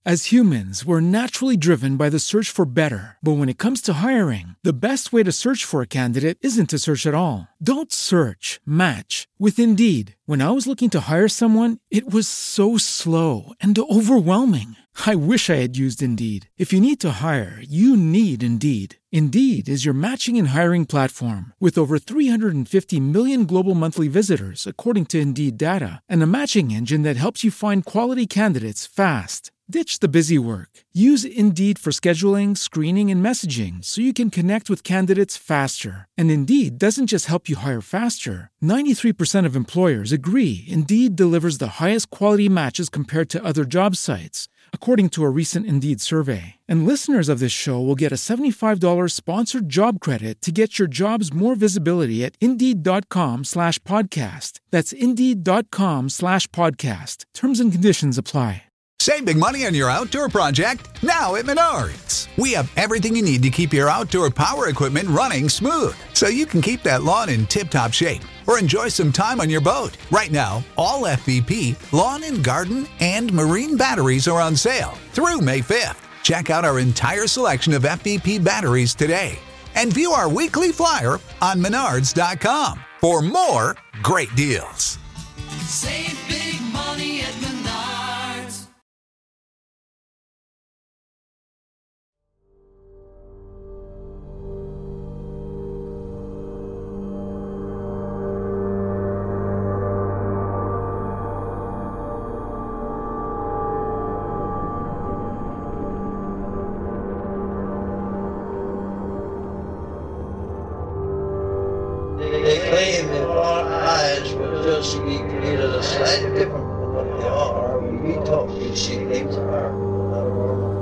As humans, we're naturally driven by the search for better. But when it comes to hiring, the best way to search for a candidate isn't to search at all. Don't search, match with Indeed. When I was looking to hire someone, it was so slow and overwhelming. I wish I had used Indeed. If you need to hire, you need Indeed. Indeed is your matching and hiring platform with over 350 million global monthly visitors, according to Indeed data, and a matching engine that helps you find quality candidates fast. Ditch the busy work. Use Indeed for scheduling, screening, and messaging so you can connect with candidates faster. And Indeed doesn't just help you hire faster. 93% of employers agree Indeed delivers the highest quality matches compared to other job sites, according to a recent Indeed survey. And listeners of this show will get a $75 sponsored job credit to get your jobs more visibility at Indeed.com/podcast. That's Indeed.com/podcast. Terms and conditions apply. Save big money on your outdoor project now at Menards. We have everything you need to keep your outdoor power equipment running smooth, so you can keep that lawn in tip-top shape or enjoy some time on your boat. Right now, all FVP, lawn and garden, and marine batteries are on sale through May 5th. Check out our entire selection of FVP batteries today and view our weekly flyer on Menards.com for more great deals. Save big money at Menards. They claim that our eyes will just be created a slightly different from what they are. We talk, we see things are not normal.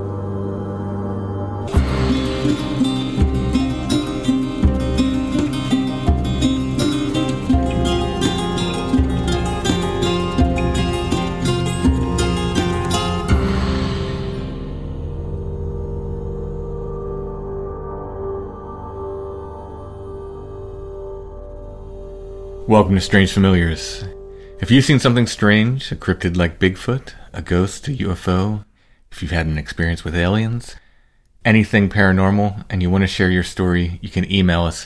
Welcome to Strange Familiars. If you've seen something strange, a cryptid like Bigfoot, a ghost, a UFO, if you've had an experience with aliens, anything paranormal, and you want to share your story, you can email us,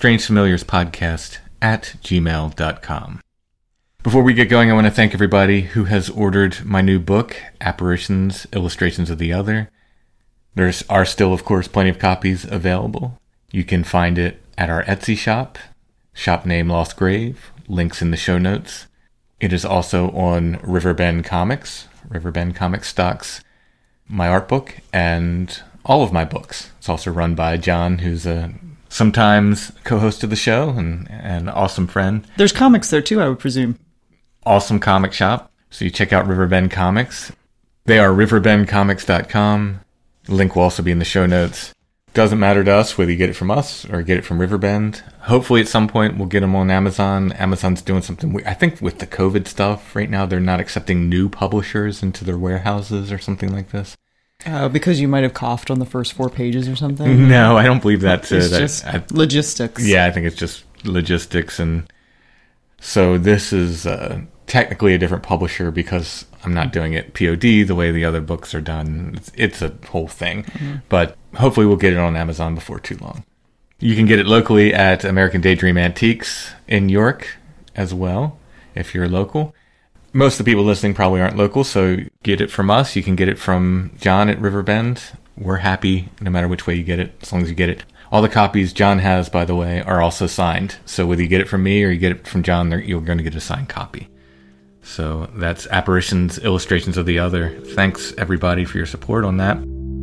strangefamiliarspodcast@gmail.com. Before we get going, I want to thank everybody who has ordered my new book, Apparitions, Illustrations of the Other. There are still, of course, plenty of copies available. You can find it at our Etsy shop. Shop name Lost Grave, links in the show notes. It is also on Riverbend Comics. Riverbend Comics stocks my art book and all of my books. It's also run by John, who's a sometimes co-host of the show and an awesome friend. There's comics there too, I would presume. Awesome comic shop. So you check out Riverbend Comics. They are riverbendcomics.com. Link will also be in the show notes. Doesn't matter to us whether you get it from us or get it from Riverbend. Hopefully at some point we'll get them on Amazon. Amazon's doing something. I think with the COVID stuff right now, they're not accepting new publishers into their warehouses or something like this. Because you might have coughed on the first 4 pages or something? No, I don't believe that. It's just logistics. Yeah, I think it's just logistics. And so this is technically a different publisher because I'm not doing it POD the way the other books are done. It's a whole thing. Mm-hmm. But hopefully we'll get it on Amazon before too long. You can get it locally at American Daydream Antiques in York as well, if you're local. Most of the people listening probably aren't local, so get it from us. You can get it from John at Riverbend. We're happy no matter which way you get it, as long as you get it. All the copies John has, by the way, are also signed. So whether you get it from me or you get it from John, you're going to get a signed copy. So that's Apparitions, Illustrations of the Other. Thanks, everybody, for your support on that.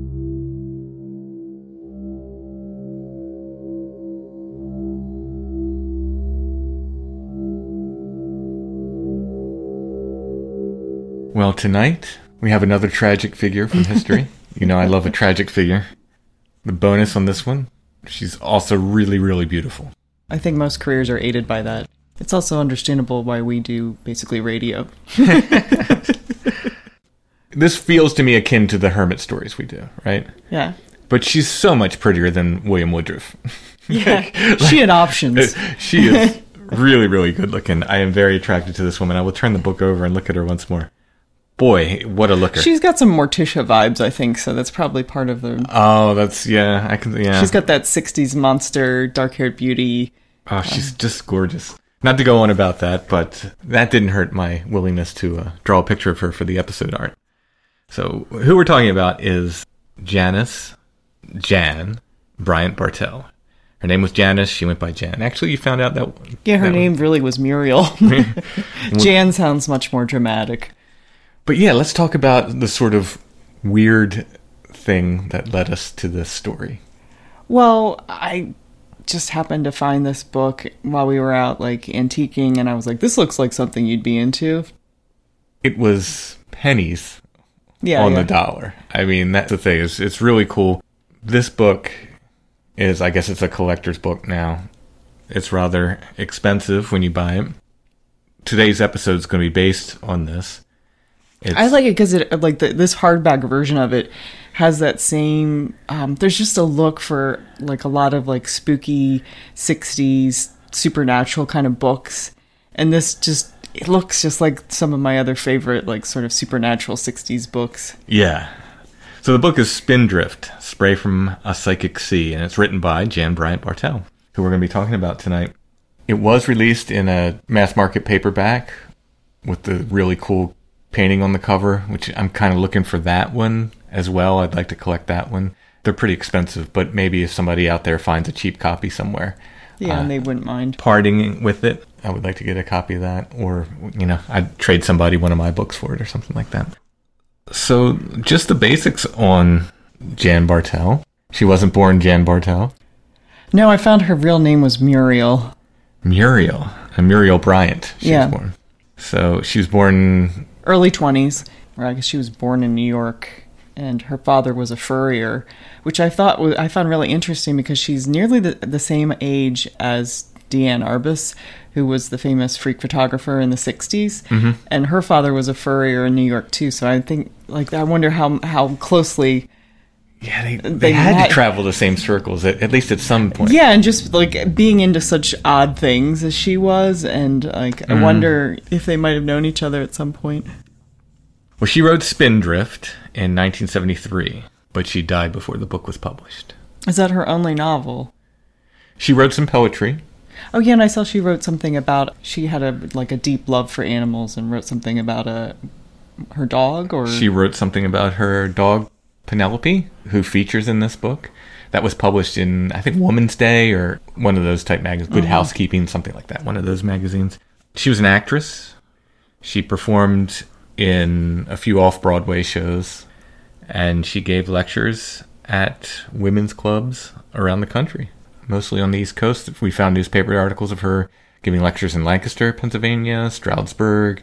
Well, tonight we have another tragic figure from history. You know I love a tragic figure. The bonus on this one, she's also really, really beautiful. I think most careers are aided by that. It's also understandable why we do basically radio. This feels to me akin to the hermit stories we do, right? Yeah. But she's so much prettier than William Woodruff. Yeah, she had options. She is really, really good looking. I am very attracted to this woman. I will turn the book over and look at her once more. Boy, what a looker. She's got some Morticia vibes, I think, so that's probably part of the... Oh, that's, yeah, I can, yeah. She's got that 60s monster, dark-haired beauty. Oh, she's just gorgeous. Not to go on about that, but that didn't hurt my willingness to draw a picture of her for the episode art. So, who we're talking about is Jan Bryant Bartell. Her name was Janice. She went by Jan. Actually, you found out that... Yeah, her name really was Muriel. Jan sounds much more dramatic. But yeah, let's talk about the sort of weird thing that led us to this story. Well, I just happened to find this book while we were out, like, antiquing, and I was like, this looks like something you'd be into. It was pennies on the dollar. I mean, that's the thing. It's really cool. This book is, I guess it's a collector's book now. It's rather expensive when you buy it. Today's episode is going to be based on this. I like it because this hardback version of it has that same. There's just a look for like a lot of like spooky 60s supernatural kind of books, and it looks just like some of my other favorite like sort of supernatural 60s books. Yeah. So the book is Spindrift, Spray from a Psychic Sea, and it's written by Jan Bryant Bartell, who we're going to be talking about tonight. It was released in a mass market paperback with the really cool painting on the cover, which I'm kind of looking for that one as well. I'd like to collect that one. They're pretty expensive, but maybe if somebody out there finds a cheap copy somewhere, and they wouldn't mind parting with it, I would like to get a copy of that, or I'd trade somebody one of my books for it or something like that. So just the basics on Jan Bartell. She wasn't born Jan Bartell. No, I found her real name was Muriel. Muriel Bryant. She was born. So she was born early 20s, or I guess she was born in New York, and her father was a furrier, which I found really interesting because she's nearly the same age as Deanne Arbus, who was the famous freak photographer in the 60s, and her father was a furrier in New York too. So I think, I wonder how closely. Yeah, they had to travel the same circles at least at some point. Yeah, and just being into such odd things as she was, and I wonder if they might have known each other at some point. Well, she wrote Spindrift in 1973, but she died before the book was published. Is that her only novel? She wrote some poetry. Oh yeah, and I saw she wrote something about she had a deep love for animals and wrote something about her dog, or she wrote something about her dog Penelope, who features in this book. That was published in, I think, Woman's Day or one of those type magazines, Good Housekeeping, something like that, one of those magazines. She was an actress. She performed in a few off-Broadway shows, and she gave lectures at women's clubs around the country, mostly on the East Coast. We found newspaper articles of her giving lectures in Lancaster, Pennsylvania, Stroudsburg,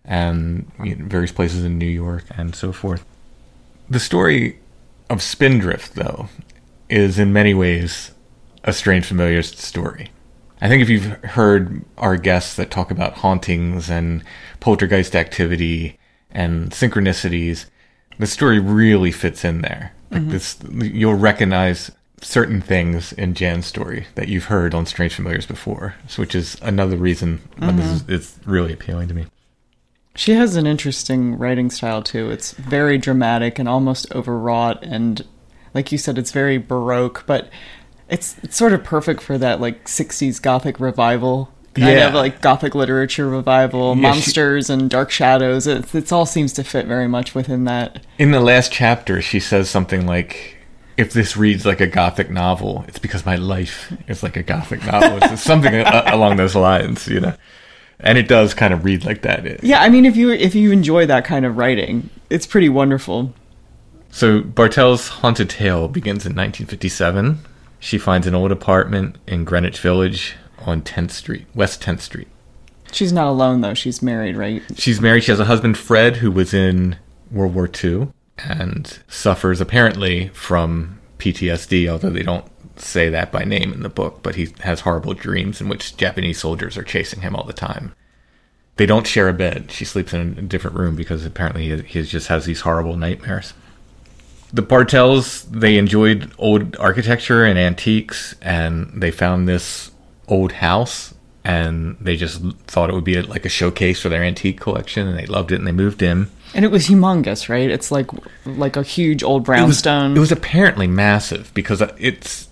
and various places in New York, and so forth. The story of Spindrift, though, is in many ways a strange familiar story. I think if you've heard our guests that talk about hauntings and poltergeist activity and synchronicities, the story really fits in there. You'll recognize certain things in Jan's story that you've heard on Strange Familiars before, which is another reason why this is really appealing to me. She has an interesting writing style, too. It's very dramatic and almost overwrought, and like you said, it's very Baroque, but it's sort of perfect for that, 60s Gothic revival, kind of Gothic literature revival, monsters and dark shadows. It all seems to fit very much within that. In the last chapter, she says something like, if this reads like a Gothic novel, it's because my life is like a Gothic novel. It's something along those lines, And it does kind of read like that. Yeah, I mean, if you enjoy that kind of writing, it's pretty wonderful. So Bartell's haunted tale begins in 1957. She finds an old apartment in Greenwich Village on 10th Street, West 10th Street. She's not alone, though. She's married, right? She's married. She has a husband, Fred, who was in World War II and suffers apparently from PTSD, although they don't say that by name in the book, but he has horrible dreams in which Japanese soldiers are chasing him all the time. They don't share a bed. She sleeps in a different room because apparently he just has these horrible nightmares. The Bartells, they enjoyed old architecture and antiques, and they found this old house, and they just thought it would be like a showcase for their antique collection, and they loved it, and they moved in. And it was humongous, right? It's like a huge old brownstone. It was apparently massive because it's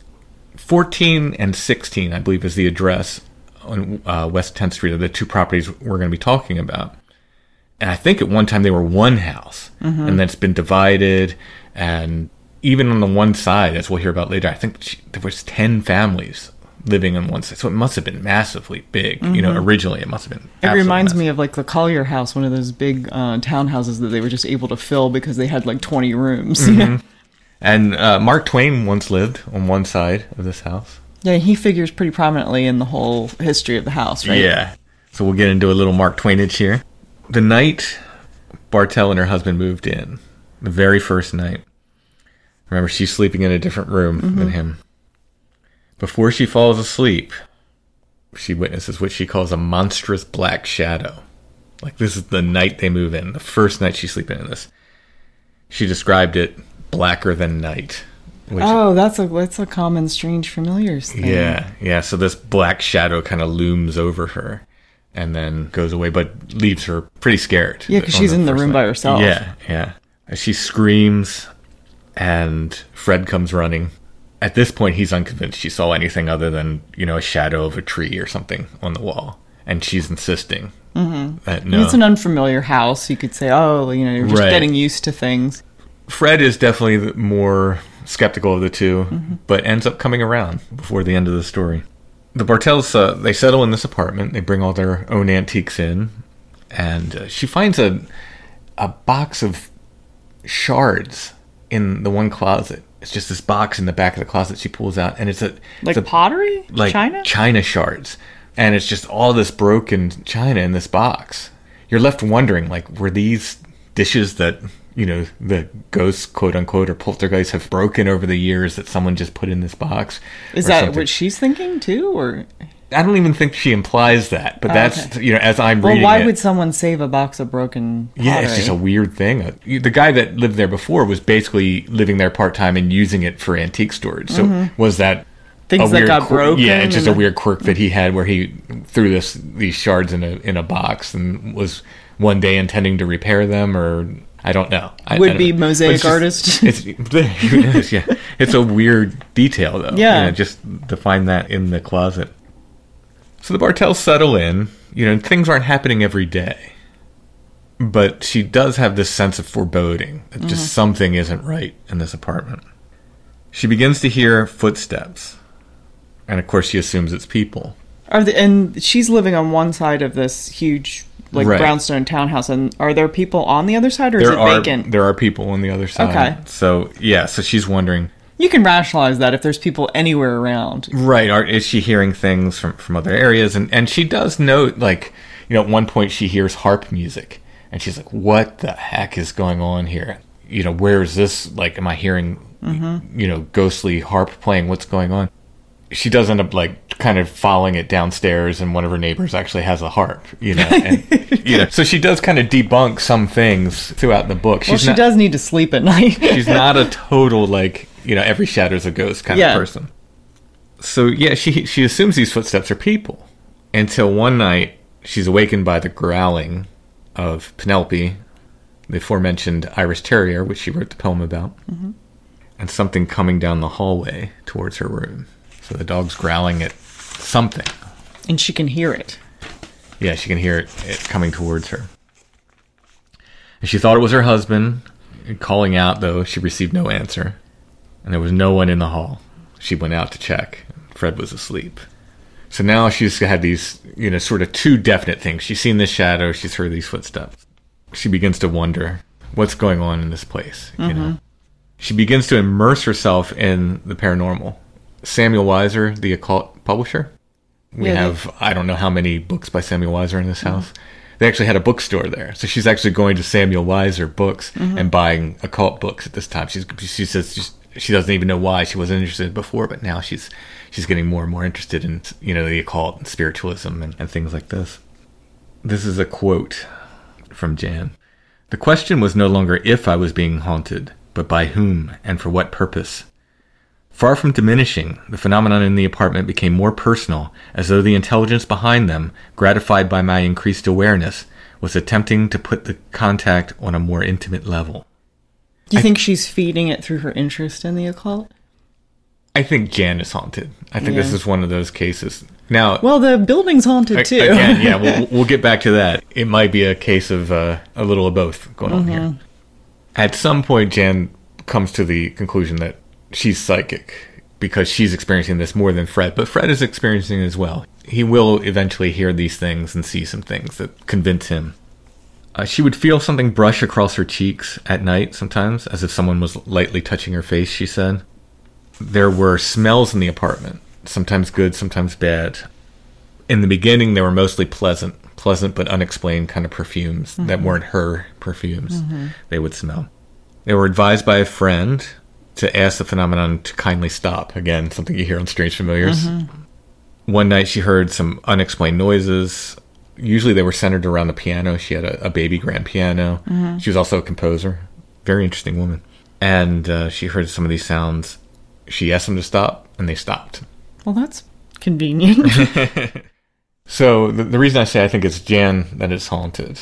14 and 16, I believe, is the address on West 10th Street of the two properties we're going to be talking about. And I think at one time they were one house, and then it's been divided. And even on the one side, as we'll hear about later, I think there was 10 families living on one side. So it must have been massively big. Originally it must have been. It reminds me of like the Collier House, one of those big townhouses that they were just able to fill because they had like 20 rooms. And Mark Twain once lived on one side of this house. Yeah, he figures pretty prominently in the whole history of the house, right? Yeah. So we'll get into a little Mark Twainage here. The night Bartell and her husband moved in, the very first night, remember, she's sleeping in a different room than him. Before she falls asleep, she witnesses what she calls a monstrous black shadow. Like, this is the night they move in, the first night she's sleeping in this. She described it blacker than night. That's a common strange familiars thing. Yeah. So this black shadow kind of looms over her and then goes away, but leaves her pretty scared. Yeah, because she's in the room by herself. Yeah. She screams, and Fred comes running. At this point, he's unconvinced she saw anything other than, a shadow of a tree or something on the wall. And she's insisting that no. It's an unfamiliar house. You could say, you're just getting used to things. Fred is definitely more skeptical of the two, but ends up coming around before the end of the story. The Bartells, they settle in this apartment. They bring all their own antiques in. And she finds a box of shards in the one closet. It's just this box in the back of the closet she pulls out, and it's pottery? Like China shards. And it's just all this broken china in this box. You're left wondering, like, were these dishes that, the ghosts, quote unquote, or poltergeists have broken over the years that someone just put in this box? Is that something? What she's thinking too, or? I don't even think she implies that, but that's, as I'm reading it. Well, why would someone save a box of broken pottery? Yeah, it's just a weird thing. The guy that lived there before was basically living there part-time and using it for antique storage. So was that things that got broken? Yeah, it's just a weird quirk that he had where he threw these shards in a box and was one day intending to repair them, or I don't know. Would-be mosaic artist. It's a weird detail, though. Yeah. Just to find that in the closet. So the Bartells settle in. Things aren't happening every day. But she does have this sense of foreboding that just something isn't right in this apartment. She begins to hear footsteps. And of course she assumes it's people. And she's living on one side of this huge brownstone townhouse. And are there people on the other side, or is it vacant? There are people on the other side. Okay. So she's wondering. You can rationalize that if there's people anywhere around. Right. Is she hearing things from other areas? And she does note, at one point she hears harp music. And she's like, what the heck is going on here? Where is this? Am I hearing, ghostly harp playing? What's going on? She does end up, kind of following it downstairs, and one of her neighbors actually has a harp, And, so she does kind of debunk some things throughout the book. She does need to sleep at night. She's not a total, every shadow's a ghost kind of person. So, she assumes these footsteps are people. Until one night, she's awakened by the growling of Penelope, the aforementioned Irish Terrier, which she wrote the poem about, and something coming down the hallway towards her room. So the dog's growling at something. And she can hear it. Yeah, she can hear it coming towards her. And she thought it was her husband. Calling out, though, she received no answer. And there was no one in the hall. She went out to check. Fred was asleep. So now she's had these, sort of two definite things. She's seen this shadow. She's heard these footsteps. She begins to wonder what's going on in this place. She begins to immerse herself in the paranormal. Samuel Weiser, the occult publisher. We have, I don't know how many books by Samuel Weiser in this house. They actually had a bookstore there. So she's actually going to Samuel Weiser books and buying occult books at this time. She says she doesn't even know why she wasn't interested before, but now she's getting more and more interested in, the occult and spiritualism and things like this. This is a quote from Jan. The question was no longer if I was being haunted, but by whom and for what purpose. Far from diminishing, the phenomenon in the apartment became more personal, as though the intelligence behind them, gratified by my increased awareness, was attempting to put the contact on a more intimate level. Do you think she's feeding it through her interest in the occult? I think Jan is haunted. I think this is one of those cases. Now, well, the building's haunted too. Again, yeah, we'll get back to that. It might be a case of a little of both going on here. At some point, Jan comes to the conclusion that she's psychic because she's experiencing this more than Fred, but Fred is experiencing it as well. He will eventually hear these things and see some things that convince him. She would feel something brush across her cheeks at night sometimes, as if someone was lightly touching her face, she said. There were smells in the apartment, sometimes good, sometimes bad. In the beginning, they were mostly pleasant but unexplained kind of perfumes that weren't her perfumes they would smell. They were advised by a friend to ask the phenomenon to kindly stop. Again, something you hear on Strange Familiars. One night she heard some unexplained noises. Usually they were centered around the piano. She had a baby grand piano. She was also a composer. Very interesting woman. And she heard some of these sounds. She asked them to stop, and they stopped. Well, that's convenient. So the reason I say I think it's Jan that is haunted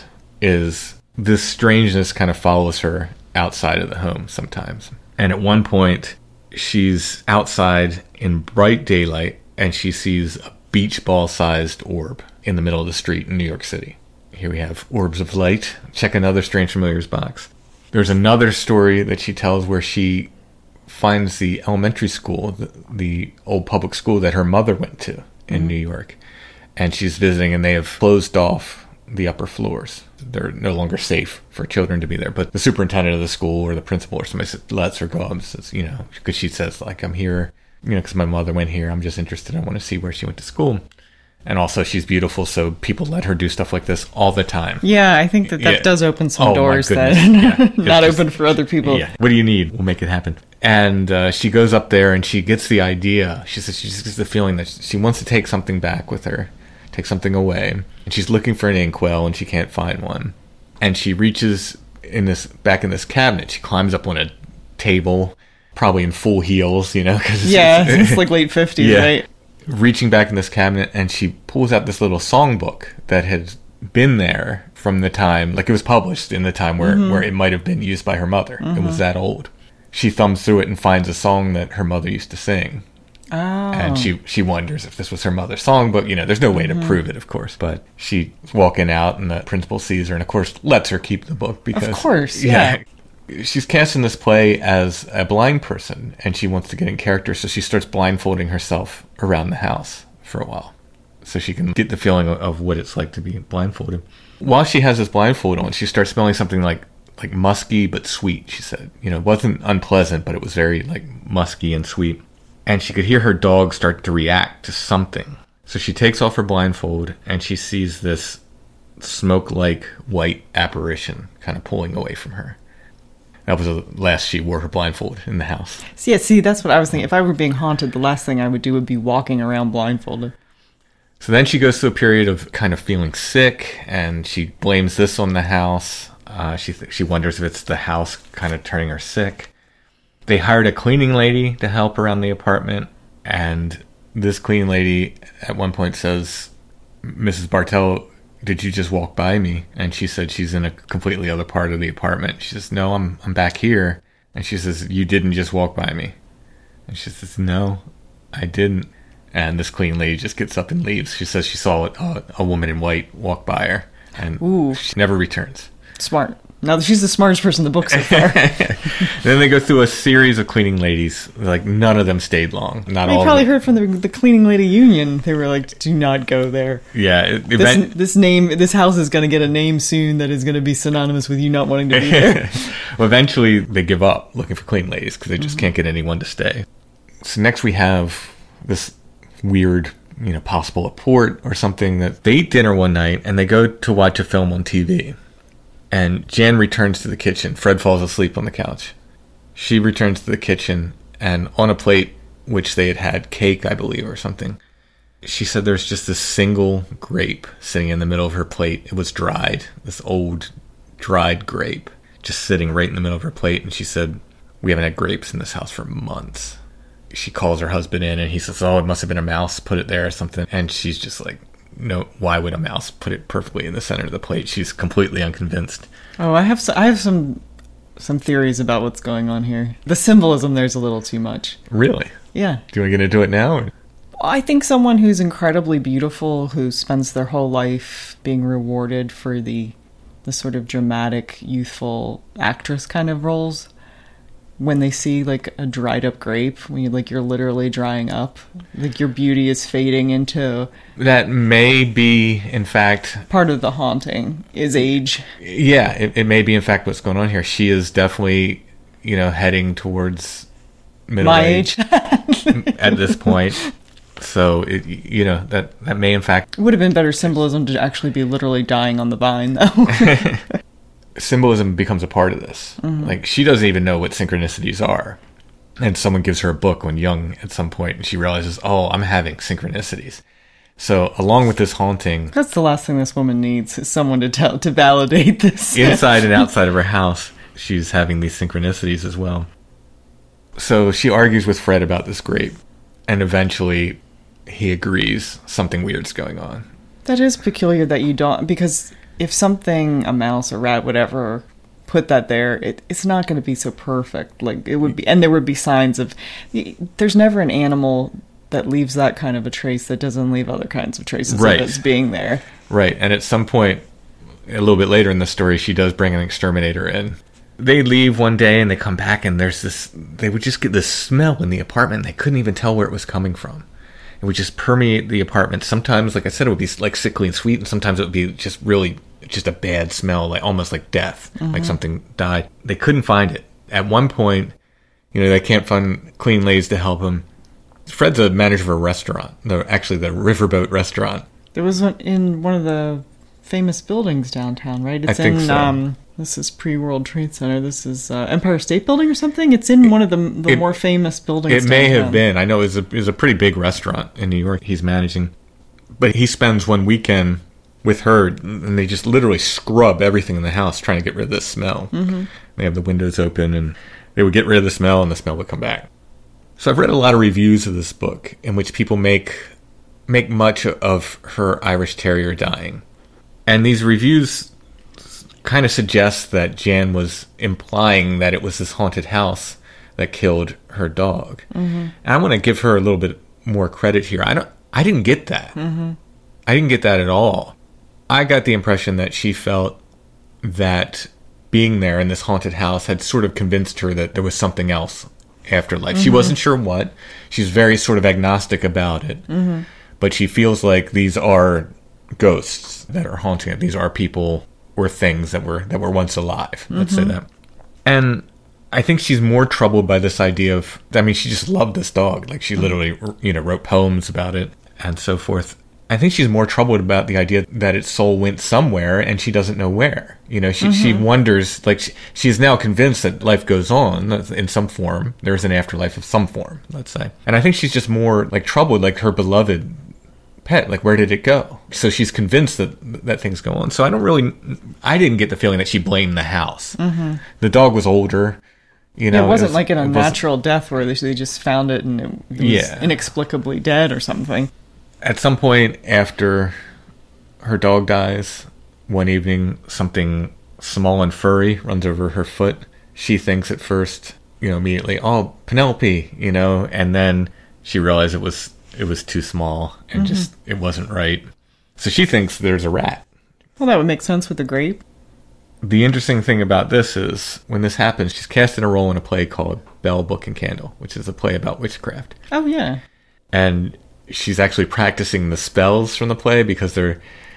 is this strangeness kind of follows her outside of the home sometimes. And at one point, she's outside in bright daylight, and she sees a beach ball-sized orb in the middle of the street in New York City. Here we have orbs of light. Check another Strange Familiars box. There's another story that she tells where she finds the elementary school, the old public school that her mother went to in New York. And she's visiting, and they have closed off the upper floors. They're no longer safe for children to be there. But the superintendent of the school or the principal or somebody lets her go up and says, because she says, like, I'm here, because my mother went here. I'm just interested. I want to see where she went to school. And also she's beautiful, so people let her do stuff like this all the time. Yeah, I think that does open some doors that not open for other people. Yeah. What do you need? We'll make it happen. And she goes up there and she gets the idea. She says she just gets the feeling that she wants to take something back with her, take something away. And she's looking for an inkwell and she can't find one. And she reaches back in this cabinet. She climbs up on a table, probably in full heels, because it's like late 50s, right? Reaching back in this cabinet, and she pulls out this little songbook that had been there from the time, like it was published in the time where it might have been used by her mother. It was that old. She thumbs through it and finds a song that her mother used to sing. Oh. And she wonders if this was her mother's songbook. There's no way to prove it, of course. But she's walking out, and the principal sees her and, of course, lets her keep the book because... Of course, yeah. She's cast in this play as a blind person, and she wants to get in character, so she starts blindfolding herself around the house for a while so she can get the feeling of what it's like to be blindfolded. While she has this blindfold on, she starts smelling something like musky but sweet, she said. It wasn't unpleasant, but it was very musky and sweet. And she could hear her dog start to react to something. So she takes off her blindfold, and she sees this smoke-like white apparition kind of pulling away from her. That was the last she wore her blindfold in the house. See, that's what I was thinking. If I were being haunted, the last thing I would do would be walking around blindfolded. So then she goes through a period of kind of feeling sick, and she blames this on the house. She wonders if it's the house kind of turning her sick. They hired a cleaning lady to help around the apartment, and this cleaning lady at one point says, Mrs. Bartell, did you just walk by me? And she said she's in a completely other part of the apartment. She says, no, I'm back here. And she says, you didn't just walk by me. And she says, no, I didn't. And this clean lady just gets up and leaves. She says she saw a woman in white walk by her. And she never returns. Smart. Now, she's the smartest person in the book so far. Then they go through a series of cleaning ladies. None of them stayed long. Not all. You probably heard from the cleaning lady union. They were like, "Do not go there." Yeah, this house is going to get a name soon that is going to be synonymous with you not wanting to be there. Well, eventually they give up looking for cleaning ladies because they just can't get anyone to stay. So next we have this weird, possible report or something that they eat dinner one night and they go to watch a film on TV. And Jan returns to the kitchen. Fred falls asleep on the couch. She returns to the kitchen, and on a plate, which they had cake, I believe, or something, she said there's just this single grape sitting in the middle of her plate. It was dried, this old dried grape, just sitting right in the middle of her plate. And she said, we haven't had grapes in this house for months. She calls her husband in, and he says, oh, it must have been a mouse, put it there or something. And she's just like, no, why would a mouse put it perfectly in the center of the plate? She's completely unconvinced. Oh, I have some theories about what's going on here. The symbolism there's a little too much. Really? Yeah. Do you want to get into it now? Or? I think someone who's incredibly beautiful, who spends their whole life being rewarded for the sort of dramatic, youthful actress kind of roles, when they see like a dried up grape, when you're literally drying up, like your beauty is fading into. That may be, in fact, part of the haunting is age. Yeah, it may be, in fact, what's going on here. She is definitely, heading towards middle age at this point. So, that may, in fact... It would have been better symbolism to actually be literally dying on the vine, though. Symbolism becomes a part of this. Mm-hmm. Like, she doesn't even know what synchronicities are. And someone gives her a book when young at some point, and she realizes, oh, I'm having synchronicities. So, along with this haunting... That's the last thing this woman needs, is someone to validate this. Inside and outside of her house, she's having these synchronicities as well. So, she argues with Fred about this grape. And eventually, he agrees something weird's going on. That is peculiar that you don't... Because if something, a mouse, a rat, whatever, put that there, it's not going to be so perfect. Like, it would be... And there would be signs of... There's never an animal that leaves that kind of a trace that doesn't leave other kinds of traces of its being there. Right. And at some point, a little bit later in the story, she does bring an exterminator in. They leave one day and they come back and there's this... They would just get this smell in the apartment. They couldn't even tell where it was coming from. It would just permeate the apartment. Sometimes, like I said, it would be like sickly and sweet, and sometimes it would be just really just a bad smell, like almost like death, like something died. They couldn't find it. At one point, they can't find clean ladies to help them. Fred's a manager of a restaurant, actually the Riverboat restaurant. There was one in one of the famous buildings downtown, right? It's I think so. This is pre-World Trade Center. This is Empire State Building or something? It's in one of the more famous buildings. It may have been. I know it was a pretty big restaurant in New York he's managing. But he spends one weekend with her, and they just literally scrub everything in the house trying to get rid of this smell. Mm-hmm. They have the windows open, and they would get rid of the smell, and the smell would come back. So I've read a lot of reviews of this book in which people make much of her Irish Terrier dying. And these reviews kind of suggest that Jan was implying that it was this haunted house that killed her dog. Mm-hmm. And I want to give her a little bit more credit here. I didn't get that. Mm-hmm. I didn't get that at all. I got the impression that she felt that being there in this haunted house had sort of convinced her that there was something else afterlife. Mm-hmm. She wasn't sure what. She's very sort of agnostic about it. Mm-hmm. But she feels like these are ghosts that are haunting it. These are people or things that were once alive. Let's say that. And I think she's more troubled by this idea of... she just loved this dog. Like, she literally, wrote poems about it and so forth. I think she's more troubled about the idea that its soul went somewhere and she doesn't know where. She wonders, like, she's now convinced that life goes on in some form. There's an afterlife of some form, let's say. And I think she's just more, like, troubled, like her beloved pet, like, where did it go? So she's convinced that things go on. So I didn't get the feeling that she blamed the house. Mm-hmm. The dog was older. It wasn't like an unnatural death where they just found it and it was inexplicably dead or something. At some point after her dog dies, one evening, something small and furry runs over her foot. She thinks at first, immediately, oh, Penelope, and then she realized it was too small and just it wasn't right. So she thinks there's a rat. Well, that would make sense with the grape. The interesting thing about this is when this happens, she's cast in a role in a play called Bell, Book, and Candle, which is a play about witchcraft. Oh, yeah. And she's actually practicing the spells from the play because they're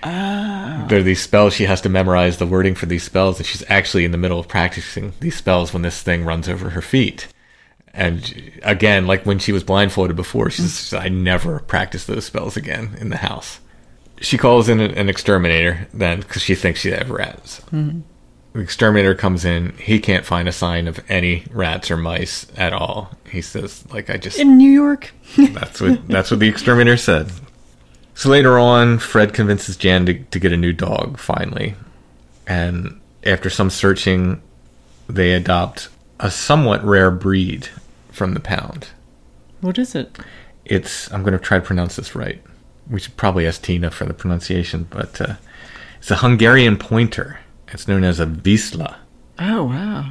these spells. She has to memorize the wording for these spells, and she's actually in the middle of practicing these spells when this thing runs over her feet. And again, like when she was blindfolded before, she says, I never practice those spells again in the house. She calls in an exterminator then because she thinks she has rats. Mm-hmm. The exterminator comes in. He can't find a sign of any rats or mice at all. He says, in New York? That's what the exterminator said. So later on, Fred convinces Jan to get a new dog, finally. And after some searching, they adopt a somewhat rare breed from the pound. What is it? I'm going to try to pronounce this right. We should probably ask Tina for the pronunciation, but it's a Hungarian pointer. It's known as a Vizsla. Oh, wow.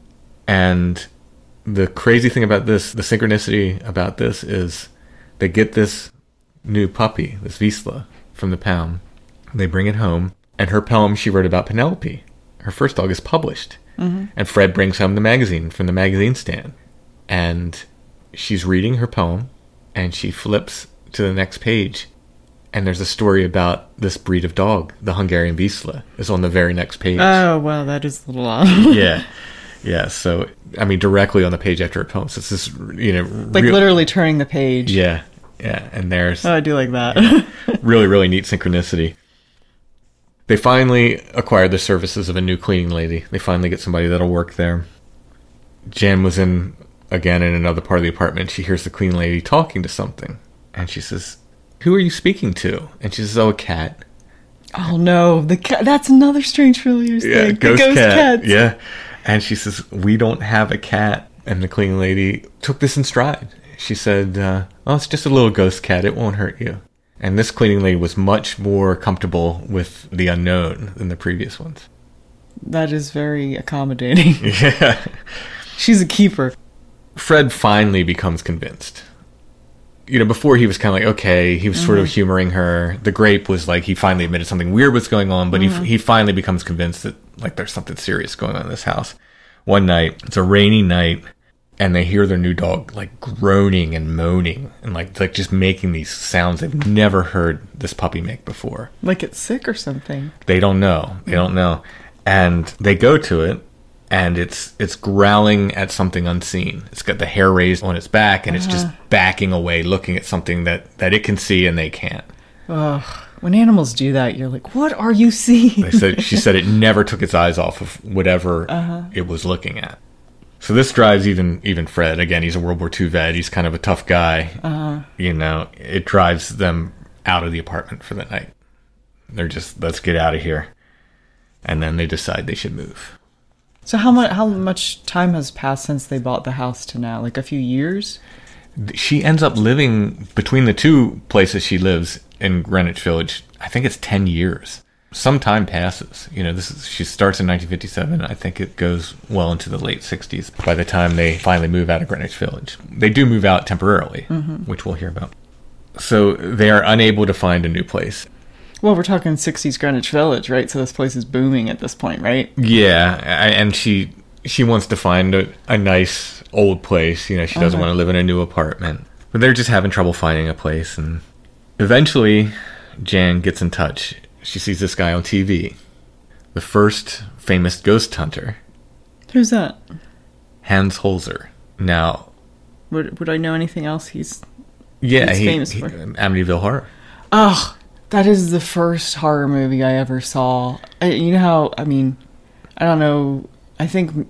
And the crazy thing about this, the synchronicity about this, is they get this new puppy, this Vizsla, from the pound. They bring it home, and her poem she wrote about Penelope, her first dog, is published. Mm-hmm. And Fred brings home the magazine from the magazine stand. And she's reading her poem, and she flips to the next page, and there's a story about this breed of dog, the Hungarian Vizsla, is on the very next page. Oh, wow, that is a little odd. Yeah, so, I mean, directly on the page after her poem. So it's this, like literally turning the page. Yeah, and there's... Oh, I do like that. really, really neat synchronicity. They finally acquire the services of a new cleaning lady. They finally get somebody that'll work there. Jan was again in another part of the apartment. She hears the cleaning lady talking to something. And she says, "Who are you speaking to?" And she says, "Oh, a cat." Oh, no. The cat. That's another Strange Familiars thing. Yeah, ghost cat. Cats. Yeah. And she says, "We don't have a cat." And the cleaning lady took this in stride. She said, "Oh, it's just a little ghost cat. It won't hurt you." And this cleaning lady was much more comfortable with the unknown than the previous ones. That is very accommodating. Yeah. She's a keeper. Fred finally becomes convinced. Before he was kind of like, okay, he was sort of humoring her. The grape was like, he finally admitted something weird was going on, but he finally becomes convinced that like there's something serious going on in this house. One night, it's a rainy night, and they hear their new dog like groaning and moaning and like just making these sounds they've never heard this puppy make before. Like it's sick or something. They don't know. They don't know. And they go to it, and it's growling at something unseen. It's got the hair raised on its back, and it's just backing away, looking at something that it can see and they can't. Ugh. When animals do that, you're like, what are you seeing? She said it never took its eyes off of whatever it was looking at. So this drives even Fred. Again, he's a World War II vet. He's kind of a tough guy. It drives them out of the apartment for the night. They're just, let's get out of here. And then they decide they should move. So how much time has passed since they bought the house to now? Like a few years? She ends up living between the two places she lives in Greenwich Village. I think it's 10 years. Some time passes. She starts in 1957. I think it goes well into the late 60s by the time they finally move out of Greenwich Village. They do move out temporarily, which we'll hear about. So they are unable to find a new place. Well, we're talking 60s Greenwich Village, right? So this place is booming at this point, right? Yeah, and she wants to find a nice old place. She doesn't want to live in a new apartment. But they're just having trouble finding a place. And eventually, Jan gets in touch. She sees this guy on TV. The first famous ghost hunter. Who's that? Hans Holzer. Now... Would I know anything else he's famous for? Amityville Horror. Oh, that is the first horror movie I ever saw. You know how, I don't know, I think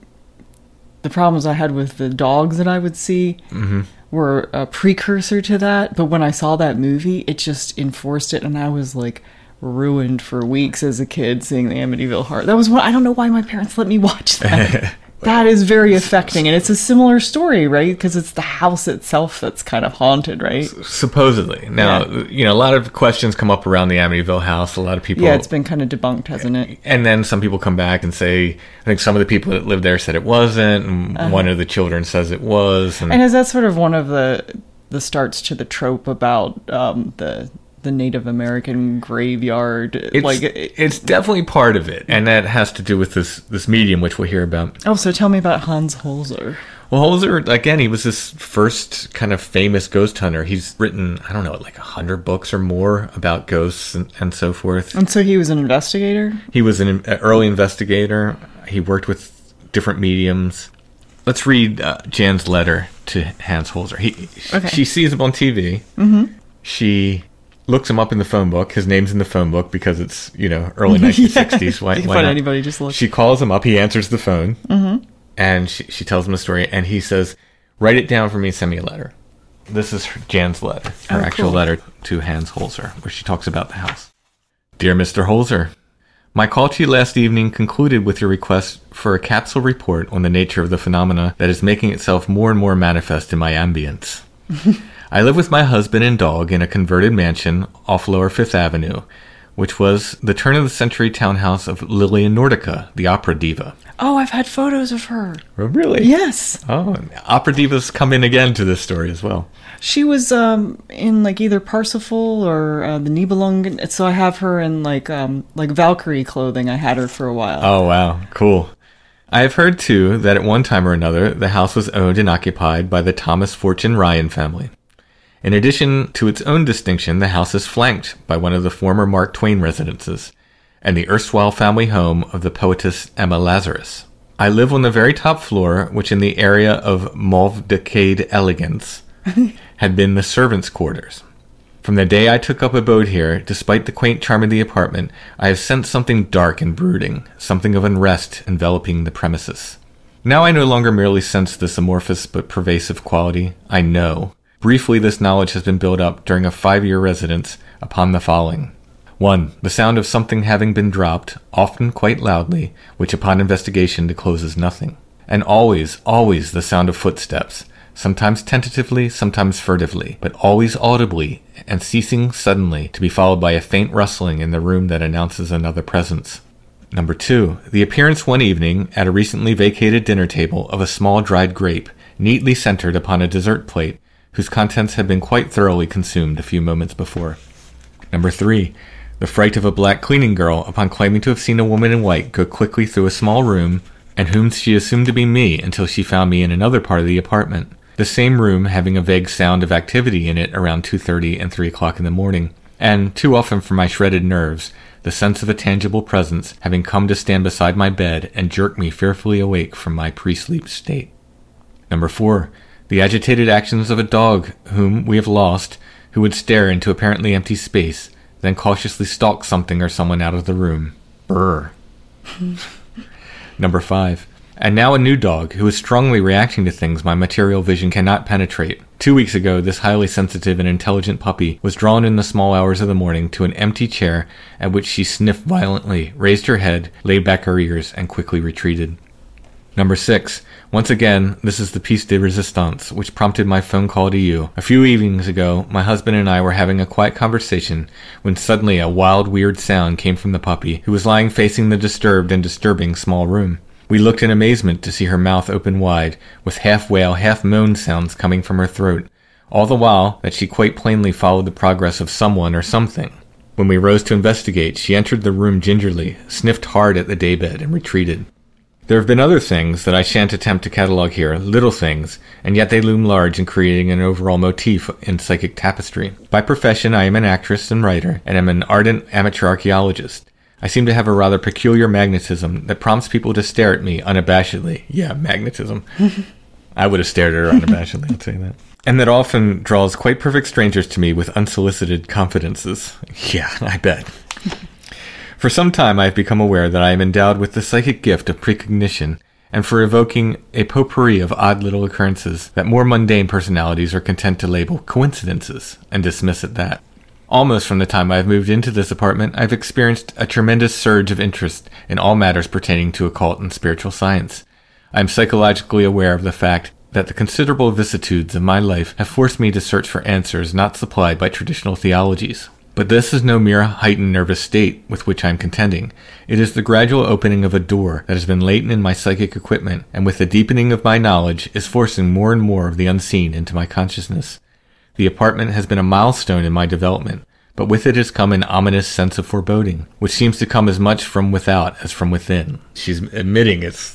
the problems I had with the dogs that I would see were a precursor to that, but when I saw that movie, it just enforced it, and I was like ruined for weeks as a kid seeing the Amityville Horror. That was I don't know why my parents let me watch that. That is very affecting, and it's a similar story, right? Because it's the house itself that's kind of haunted, right? Supposedly. Now, a lot of questions come up around the Amityville house. A lot of people... Yeah, it's been kind of debunked, hasn't it? And then some people come back and say, I think some of the people that lived there said it wasn't, and one of the children says it was. And is that sort of one of the starts to the trope about the Native American graveyard? It's definitely part of it, and that has to do with this medium, which we'll hear about. Oh, so tell me about Hans Holzer. Well, Holzer, again, he was this first kind of famous ghost hunter. He's written, I don't know, like 100 books or more about ghosts and so forth. And so he was an investigator? He was an early investigator. He worked with different mediums. Let's read Jan's letter to Hans Holzer. She sees him on TV. Mm-hmm. She looks him up in the phone book. His name's in the phone book because it's, early 1960s. Why not? Anybody just look. She calls him up. He answers the phone. Mm-hmm. And she tells him the story. And he says, write it down for me and send me a letter. This is Jan's letter. Her actual letter to Hans Holzer, where she talks about the house. Dear Mr. Holzer, my call to you last evening concluded with your request for a capsule report on the nature of the phenomena that is making itself more and more manifest in my ambience. I live with my husband and dog in a converted mansion off Lower Fifth Avenue, which was the turn-of-the-century townhouse of Lillian Nordica, the opera diva. Oh, I've had photos of her. Oh, really? Yes. Oh, opera divas come in again to this story as well. She was in like either Parsifal or the Nibelungen. So I have her in like Valkyrie clothing. I had her for a while. Oh, wow. Cool. I have heard, too, that at one time or another, the house was owned and occupied by the Thomas Fortune Ryan family. In addition to its own distinction, the house is flanked by one of the former Mark Twain residences, and the erstwhile family home of the poetess Emma Lazarus. I live on the very top floor, which in the area of mauve decayed elegance had been the servants' quarters. From the day I took up abode here, despite the quaint charm of the apartment, I have sensed something dark and brooding, something of unrest enveloping the premises. Now I no longer merely sense this amorphous but pervasive quality. I know. Briefly, this knowledge has been built up during a 5-year residence upon the following. 1. The sound of something having been dropped, often quite loudly, which upon investigation discloses nothing. And always, always the sound of footsteps, sometimes tentatively, sometimes furtively, but always audibly, and ceasing suddenly, to be followed by a faint rustling in the room that announces another presence. 2. The appearance one evening, at a recently vacated dinner table, of a small dried grape, neatly centered upon a dessert plate, whose contents had been quite thoroughly consumed a few moments before. 3. The fright of a black cleaning girl upon claiming to have seen a woman in white go quickly through a small room, and whom she assumed to be me until she found me in another part of the apartment. The same room having a vague sound of activity in it around 2:30 and 3 o'clock in the morning, and, too often for my shredded nerves, the sense of a tangible presence having come to stand beside my bed and jerk me fearfully awake from my pre-sleep state. 4. The agitated actions of a dog whom we have lost, who would stare into apparently empty space, then cautiously stalk something or someone out of the room. Brr. 5. And now a new dog, who is strongly reacting to things my material vision cannot penetrate. 2 weeks ago, this highly sensitive and intelligent puppy was drawn in the small hours of the morning to an empty chair at which she sniffed violently, raised her head, laid back her ears, and quickly retreated. 6. Once again, this is the piece de resistance, which prompted my phone call to you. A few evenings ago, my husband and I were having a quiet conversation when suddenly a wild, weird sound came from the puppy, who was lying facing the disturbed and disturbing small room. We looked in amazement to see her mouth open wide, with half-wail, half-moan sounds coming from her throat, all the while that she quite plainly followed the progress of someone or something. When we rose to investigate, she entered the room gingerly, sniffed hard at the daybed, and retreated. There have been other things that I shan't attempt to catalogue here, little things, and yet they loom large in creating an overall motif in psychic tapestry. By profession, I am an actress and writer, and am an ardent amateur archaeologist. I seem to have a rather peculiar magnetism that prompts people to stare at me unabashedly. Yeah, magnetism. I would have stared at her unabashedly, I'll tell you that. And that often draws quite perfect strangers to me with unsolicited confidences. Yeah, I bet. For some time I have become aware that I am endowed with the psychic gift of precognition, and for evoking a potpourri of odd little occurrences that more mundane personalities are content to label coincidences, and dismiss at that. Almost from the time I have moved into this apartment, I have experienced a tremendous surge of interest in all matters pertaining to occult and spiritual science. I am psychologically aware of the fact that the considerable vicissitudes of my life have forced me to search for answers not supplied by traditional theologies. But this is no mere heightened nervous state with which I am contending. It is the gradual opening of a door that has been latent in my psychic equipment, and with the deepening of my knowledge is forcing more and more of the unseen into my consciousness. The apartment has been a milestone in my development, but with it has come an ominous sense of foreboding, which seems to come as much from without as from within. She's admitting it's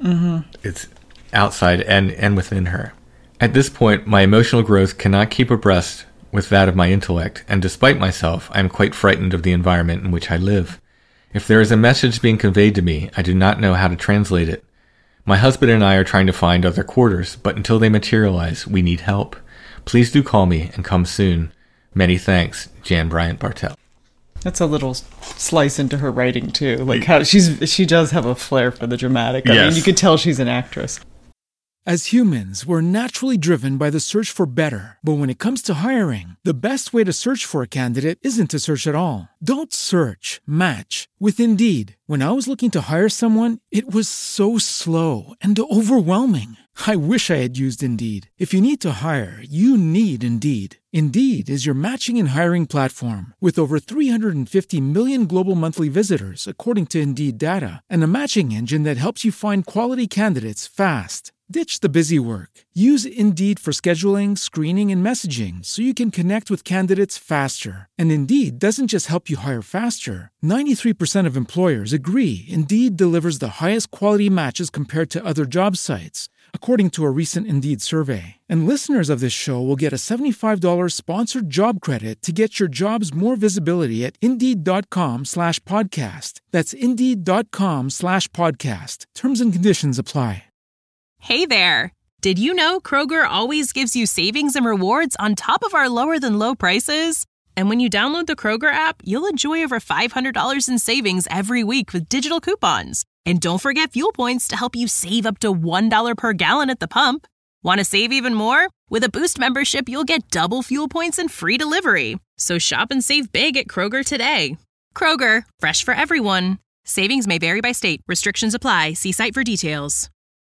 outside and within her. At this point, my emotional growth cannot keep abreast with that of my intellect, and despite myself, I am quite frightened of the environment in which I live. If there is a message being conveyed to me, I do not know how to translate it. My husband and I are trying to find other quarters, but until they materialize, we need help. Please do call me and come soon. Many thanks, Jan Bryant Bartell. That's a little slice into her writing too, like how she does have a flair for the dramatic. I mean, you could tell she's an actress. As humans, we're naturally driven by the search for better. But when it comes to hiring, the best way to search for a candidate isn't to search at all. Don't search, match with Indeed. When I was looking to hire someone, it was so slow and overwhelming. I wish I had used Indeed. If you need to hire, you need Indeed. Indeed is your matching and hiring platform with over 350 million global monthly visitors, according to Indeed data, and a matching engine that helps you find quality candidates fast. Ditch the busy work. Use Indeed for scheduling, screening, and messaging so you can connect with candidates faster. And Indeed doesn't just help you hire faster. 93% of employers agree Indeed delivers the highest quality matches compared to other job sites, according to a recent Indeed survey. And listeners of this show will get a $75 sponsored job credit to get your jobs more visibility at Indeed.com/podcast. That's Indeed.com/podcast. Terms and conditions apply. Hey there! Did you know Kroger always gives you savings and rewards on top of our lower-than-low prices? And when you download the Kroger app, you'll enjoy over $500 in savings every week with digital coupons. And don't forget fuel points to help you save up to $1 per gallon at the pump. Want to save even more? With a Boost membership, you'll get double fuel points and free delivery. So shop and save big at Kroger today. Kroger, fresh for everyone. Savings may vary by state. Restrictions apply. See site for details.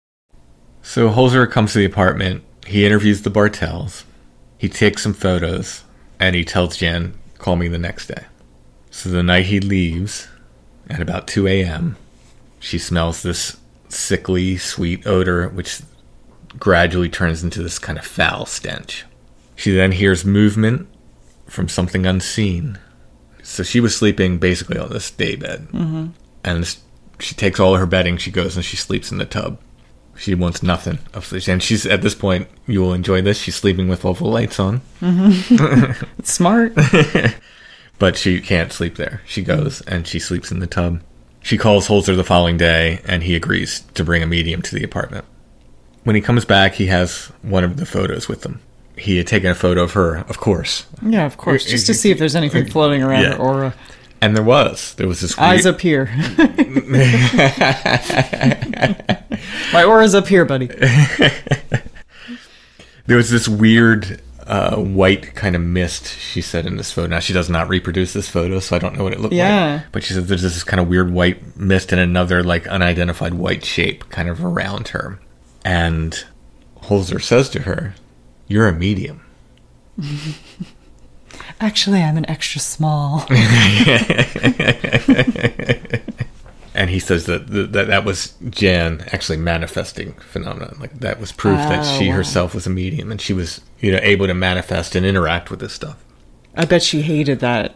So Holzer comes to the apartment. He interviews the Bartels. He takes some photos, and he tells Jan, call me the next day. So the night he leaves, at about 2 a.m., she smells this sickly, sweet odor, which gradually turns into this kind of foul stench. She then hears movement from something unseen. So she was sleeping basically on this daybed. Mm-hmm. And she takes all her bedding, she goes and she sleeps in the tub. She wants nothing of sleep. And she's, at this point, you will enjoy this, she's sleeping with all the lights on. Mm-hmm. It's smart. But she can't sleep there. She goes and she sleeps in the tub. She calls Holzer the following day, and he agrees to bring a medium to the apartment. When he comes back, he has one of the photos with him. He had taken a photo of her, of course. Yeah, of course, just to see if there's anything floating around her aura. And there was this eyes up here. My aura's up here, buddy. There was this weird white kind of mist, she said, in this photo. Now, she does not reproduce this photo, so I don't know what it looked like. But she said there's this kind of weird white mist and another, like, unidentified white shape kind of around her. And Holzer says to her, "You're a medium." Actually, I'm an extra small. And he says that was Jan actually manifesting phenomenon. Like, that was proof that she herself was a medium, and she was, able to manifest and interact with this stuff. I bet she hated that.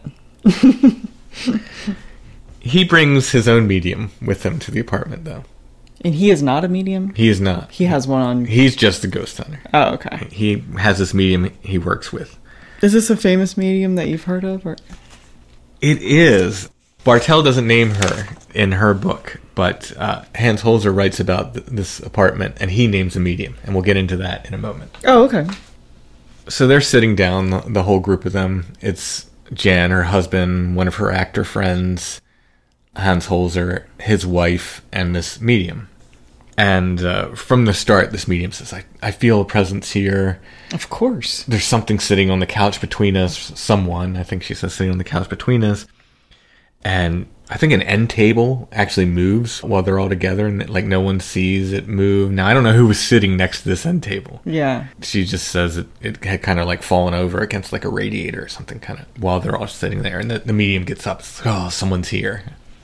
He brings his own medium with him to the apartment, though. And he is not a medium? He is not. He has one on... He's just a ghost hunter. Oh, okay. He has this medium he works with. Is this a famous medium that you've heard of? Or? It is. Bartel doesn't name her in her book, but Hans Holzer writes about this apartment, and he names a medium, and we'll get into that in a moment. Oh, okay. So they're sitting down, the whole group of them. It's Jan, her husband, one of her actor friends, Hans Holzer, his wife, and this medium. And from the start, this medium says, I feel a presence here. Of course. There's something sitting on the couch between us. Someone, I think she says, sitting on the couch between us. And I think an end table actually moves while they're all together, and like no one sees it move. Now, I don't know who was sitting next to this end table. Yeah. She just says it had kind of like fallen over against like a radiator or something, kind of while they're all sitting there. And the medium gets up. It's like, oh, someone's here.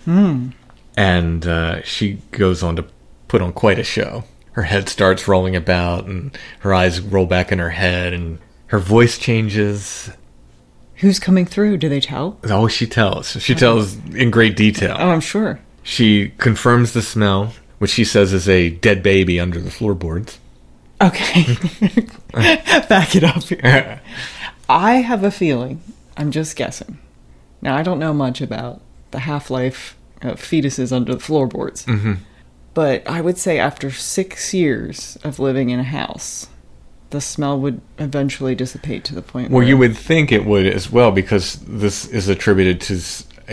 And she goes on to put on quite a show. Her head starts rolling about, and her eyes roll back in her head, and her voice changes. Who's coming through? Do they tell? Oh, she tells. She tells in great detail. Oh, I'm sure. She confirms the smell, which she says is a dead baby under the floorboards. Okay. Back it up here. I have a feeling, I'm just guessing. Now, I don't know much about the half-life of fetuses under the floorboards. Mm-hmm. But I would say after 6 years of living in a house, the smell would eventually dissipate to the point where... Well, you would think it would as well, because this is attributed to a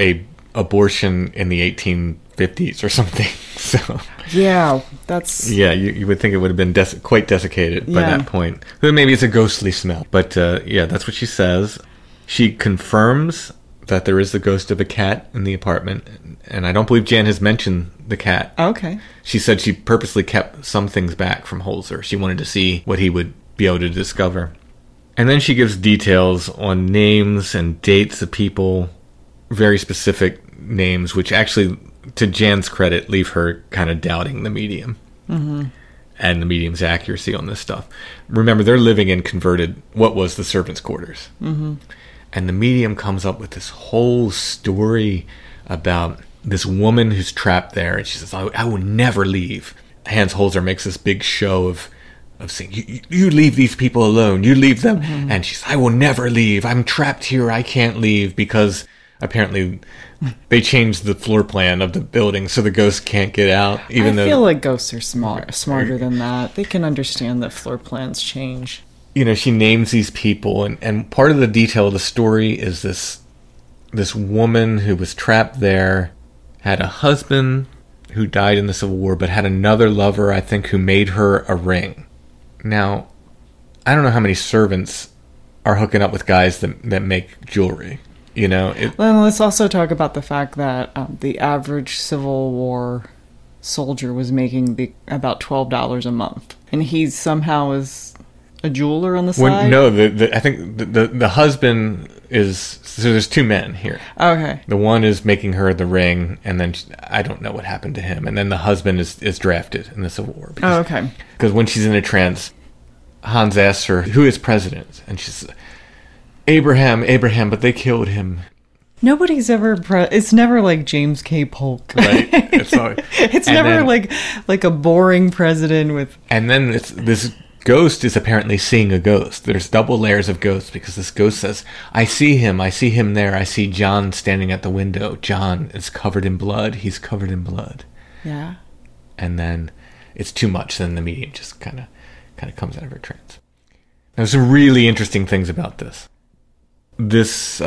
abortion in the 1850s or something. So Yeah, that's... yeah, you would think it would have been quite desiccated by Yeah. that point. But maybe it's a ghostly smell. But yeah, that's what she says. She confirms that there is the ghost of a cat in the apartment. And I don't believe Jan has mentioned the cat. Okay. She said she purposely kept some things back from Holzer. She wanted to see what he would be able to discover. And then she gives details on names and dates of people, very specific names, which actually, to Jan's credit, leave her kind of doubting the medium and the medium's accuracy on this stuff. Remember, they're living in converted, what was the servants' quarters. And the medium comes up with this whole story about this woman who's trapped there, and she says, I will never leave. Hans Holzer makes this big show of saying, you leave these people alone, you leave them. And she says, I will never leave. I'm trapped here. I can't leave, because apparently they changed the floor plan of the building so the ghost can't get out. Even I though, feel like ghosts are smarter than that. They can understand that floor plans change. you know, she names these people, and part of the detail of the story is this woman who was trapped there, had a husband who died in the Civil War, but had another lover, I think, who made her a ring. Now, I don't know how many servants are hooking up with guys that make jewelry. You know, Well, let's also talk about the fact that the average Civil War soldier was making about $12 a month, and he somehow is a jeweler on the side. no, I think the husband is, so there's two men here. Okay. The one is making her the ring, and then I don't know what happened to him. And then the husband is drafted in the Civil War. Oh, okay. Because when she's in a trance, Hans asks her, who is president? And she says, Abraham, but they killed him. Nobody's ever. It's never like James K. Polk. Right? It's It's and never then- like a boring president with. And then this ghost is apparently seeing a ghost. There's double layers of ghosts, because this ghost says, I see him there. I see John standing at the window. John is covered in blood. He's covered in blood. Yeah. And then it's too much. Then the medium just kind of comes out of her trance. There's some really interesting things about this. This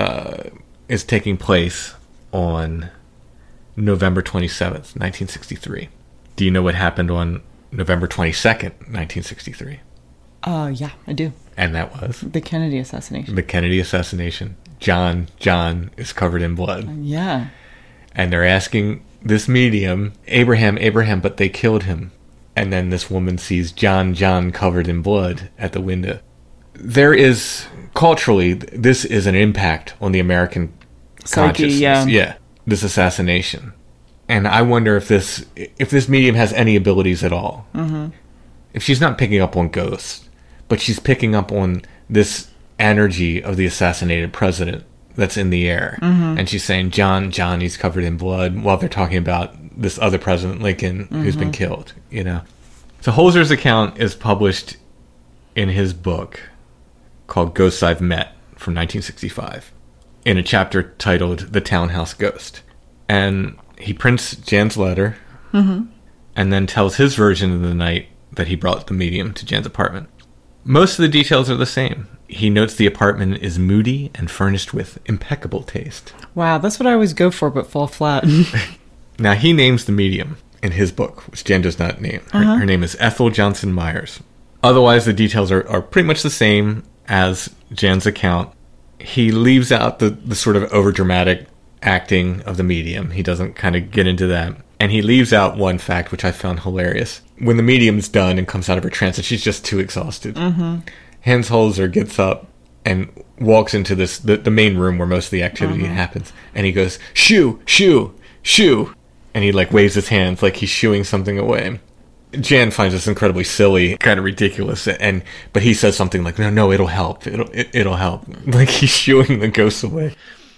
is taking place on November 27th, 1963. Do you know what happened on November 22nd, 1963? Yeah, I do. And that was The Kennedy assassination. the Kennedy assassination. John is covered in blood. Yeah. And they're asking this medium, Abraham, but they killed him. And then this woman sees John covered in blood at the window. There is, culturally, this is an impact on the American Psyche, consciousness. yeah. This assassination. And I wonder if this medium has any abilities at all. Mm-hmm. If she's not picking up on ghosts, but she's picking up on this energy of the assassinated president that's in the air. Mm-hmm. And she's saying, John, he's covered in blood, while they're talking about this other president, Lincoln, who's been killed, you know. So Holzer's account is published in his book called Ghosts I've Met from 1965 in a chapter titled The Townhouse Ghost. And he prints Jan's letter and then tells his version of the night that he brought the medium to Jan's apartment. Most of the details are the same. He notes the apartment is moody and furnished with impeccable taste. Wow, that's what I always go for, but fall flat. Now, he names the medium in his book, which Jan does not name. Her name is Ethel Johnson Myers. Otherwise, the details are pretty much the same as Jan's account. He leaves out the sort of overdramatic acting of the medium. He doesn't kind of get into that. And he leaves out one fact, which I found hilarious. When the medium's done and comes out of her trance and she's just too exhausted, Hans Holzer gets up and walks into the main room where most of the activity happens. And he goes, shoo, shoo, shoo. And he like waves his hands like he's shooing something away. Jan finds this incredibly silly, kind of ridiculous, but he says something like, no, it'll help. It'll help. Like he's shooing the ghosts away.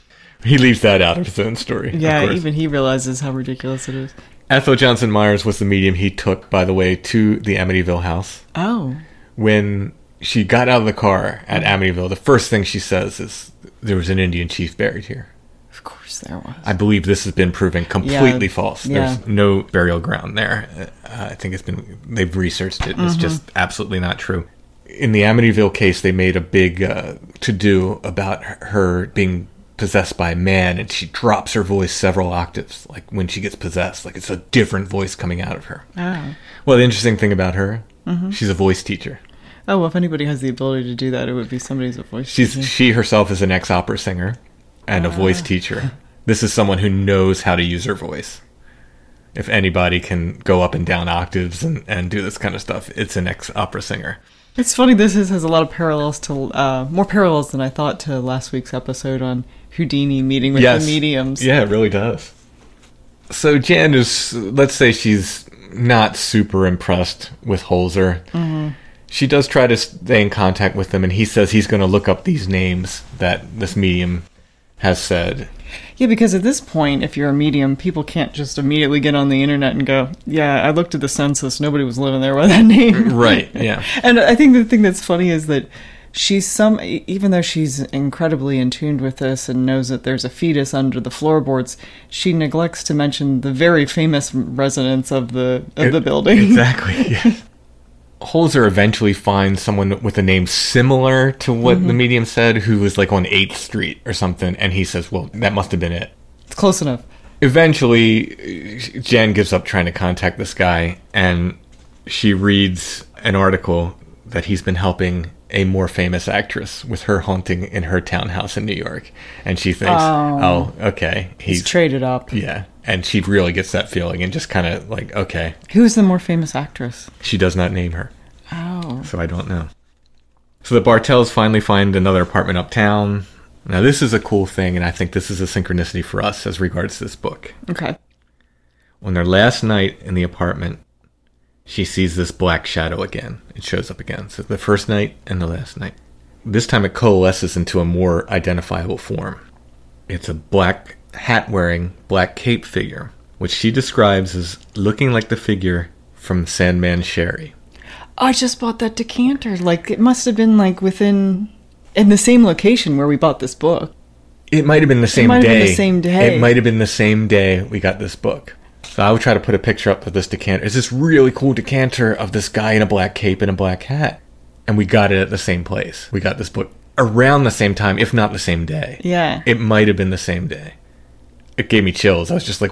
He leaves that out of his own story. Yeah, even he realizes how ridiculous it is. Ethel Johnson Myers was the medium he took, by the way, to the Amityville house. Oh. When she got out of the car at Amityville, the first thing she says is, there was an Indian chief buried here. Of course there was. I believe this has been proven completely false. Yeah. There's no burial ground there. I think they've researched it. It's just absolutely not true. In the Amityville case, they made a big to-do about her being possessed by a man, and she drops her voice several octaves, like when she gets possessed. Like it's a different voice coming out of her. Oh. Well, the interesting thing about her, she's a voice teacher. Oh, well, if anybody has the ability to do that, it would be somebody who's a voice teacher. She herself is an ex-opera singer and a voice teacher. This is someone who knows how to use her voice. If anybody can go up and down octaves and do this kind of stuff, it's an ex-opera singer. It's funny, this has a lot of parallels to, more parallels than I thought to last week's episode on Houdini meeting with the mediums. Yeah, it really does. So Jan is, let's say she's not super impressed with Holzer. Mm-hmm. She does try to stay in contact with him, and he says he's going to look up these names that this medium has said. Yeah, because at this point, if you're a medium, people can't just immediately get on the internet and go, yeah, I looked at the census, nobody was living there by that name. Right, yeah. And I think the thing that's funny is that even though she's incredibly in tune with this and knows that there's a fetus under the floorboards, she neglects to mention the very famous residents of the building. Exactly, yes. Holzer eventually finds someone with a name similar to what the medium said, who was like on 8th Street or something, and he says, well, that must have been it. It's close enough. Eventually, Jan gives up trying to contact this guy, and she reads an article that he's been helping a more famous actress with her haunting in her townhouse in New York. And she thinks, oh okay. He's traded up. Yeah. And she really gets that feeling and just kind of like, okay. Who's the more famous actress? She does not name her. Oh. So I don't know. So the Bartells finally find another apartment uptown. Now this is a cool thing, and I think this is a synchronicity for us as regards to this book. Okay. On their last night in the apartment, she sees this black shadow again. It shows up again. So the first night and the last night. This time it coalesces into a more identifiable form. It's a black hat-wearing, black cape figure, which she describes as looking like the figure from Sandman Sherry. I just bought that decanter. Like, it must have been, like, in the same location where we bought this book. It might have been the same day. It might have been the same day. It might have been the same day we got this book. So I would try to put a picture up of this decanter. It's this really cool decanter of this guy in a black cape and a black hat. And we got it at the same place. We got this book around the same time, if not the same day. Yeah. It might have been the same day. It gave me chills. I was just like,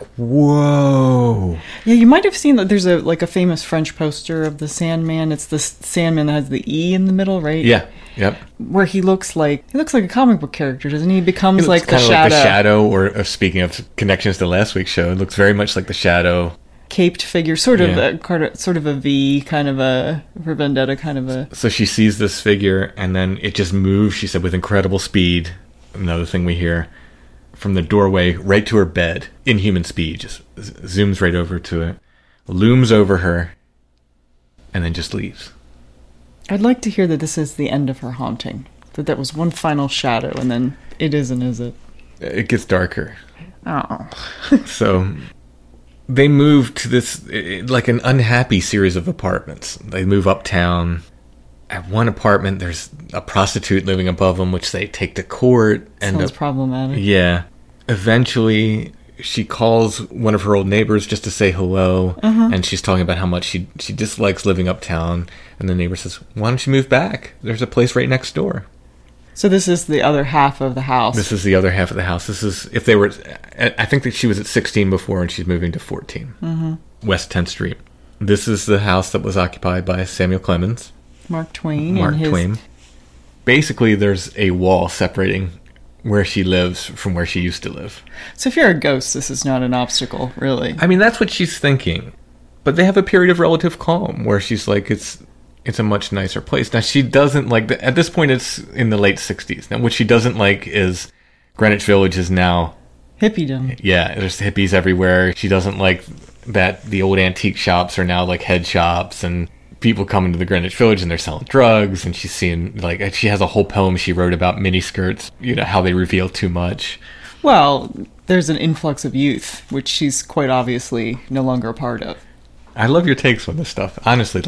whoa. Yeah, you might have seen that there's a famous French poster of the Sandman. It's the Sandman that has the E in the middle, right? Yeah. Yep. Where he looks like a comic book character, doesn't he? He becomes like the Shadow. Like the Shadow, or speaking of connections to last week's show, it looks very much like the Shadow. Caped figure, sort of a V, kind of a for Vendetta, kind of a. So she sees this figure, and then it just moves. She said with incredible speed. Another thing we hear from the doorway right to her bed, in human speed, just zooms right over to it, looms over her, and then just leaves. I'd like to hear that this is the end of her haunting. That was one final shadow, and then it isn't, is it? It gets darker. Oh. So they move to this, like an unhappy series of apartments. They move uptown. At one apartment, there's a prostitute living above them, which they take to court. Sounds problematic. Yeah. Eventually, she calls one of her old neighbors just to say hello, and she's talking about how much she dislikes living uptown. And the neighbor says, "Why don't you move back? There's a place right next door." So this is the other half of the house. This is the other half of the house. This is, if they were, I think that she was at 16 before, and she's moving to 14. West 10th Street. This is the house that was occupied by Samuel Clemens. Mark Twain. Twain. Basically, there's a wall separating where she lives from where she used to live. So if you're a ghost, this is not an obstacle, really. I mean, that's what she's thinking. But they have a period of relative calm where she's like, it's a much nicer place. Now, she doesn't like, at this point, it's in the late 60s. Now, what she doesn't like is Greenwich Village is now hippiedom. Yeah, there's hippies everywhere. She doesn't like that the old antique shops are now like head shops, and people come into the Greenwich Village and they're selling drugs, and she's seeing, like, she has a whole poem she wrote about miniskirts, how they reveal too much. Well, there's an influx of youth, which she's quite obviously no longer a part of. I love your takes on this stuff. Honestly,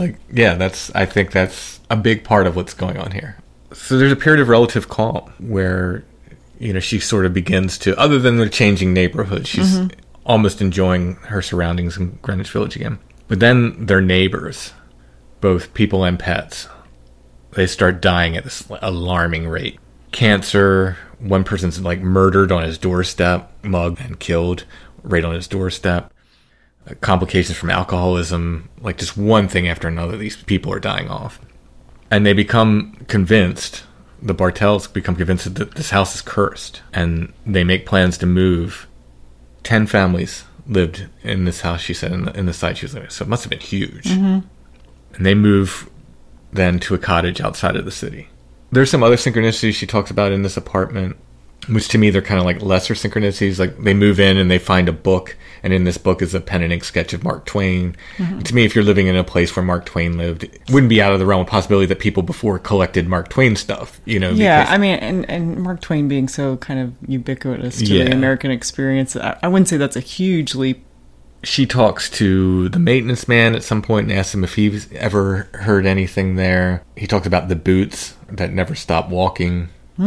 I think that's a big part of what's going on here. So there's a period of relative calm where, she sort of begins to, other than the changing neighborhood, she's almost enjoying her surroundings in Greenwich Village again. But then their neighbors, both people and pets, they start dying at this alarming rate. cancer. One person's like murdered on his doorstep, mugged and killed right on his doorstep. Complications from alcoholism, like just one thing after another. These people are dying off. And they become convinced, the Bartels become convinced that this house is cursed. And they make plans to move. 10 families lived in this house, she said, in the site she was living in. So it must have been huge. And they move then to a cottage outside of the city. There's some other synchronicities she talks about in this apartment, which to me they're kind of like lesser synchronicities. Like they move in and they find a book, and in this book is a pen and ink sketch of Mark Twain. To me, if you're living in a place where Mark Twain lived, it wouldn't be out of the realm of possibility that people before collected Mark Twain stuff, you know? Yeah, I mean, and Mark Twain being so kind of ubiquitous to the American experience, I wouldn't say that's a huge leap. She talks to the maintenance man at some point and asks him if he's ever heard anything there. He talks about the boots that never stop walking.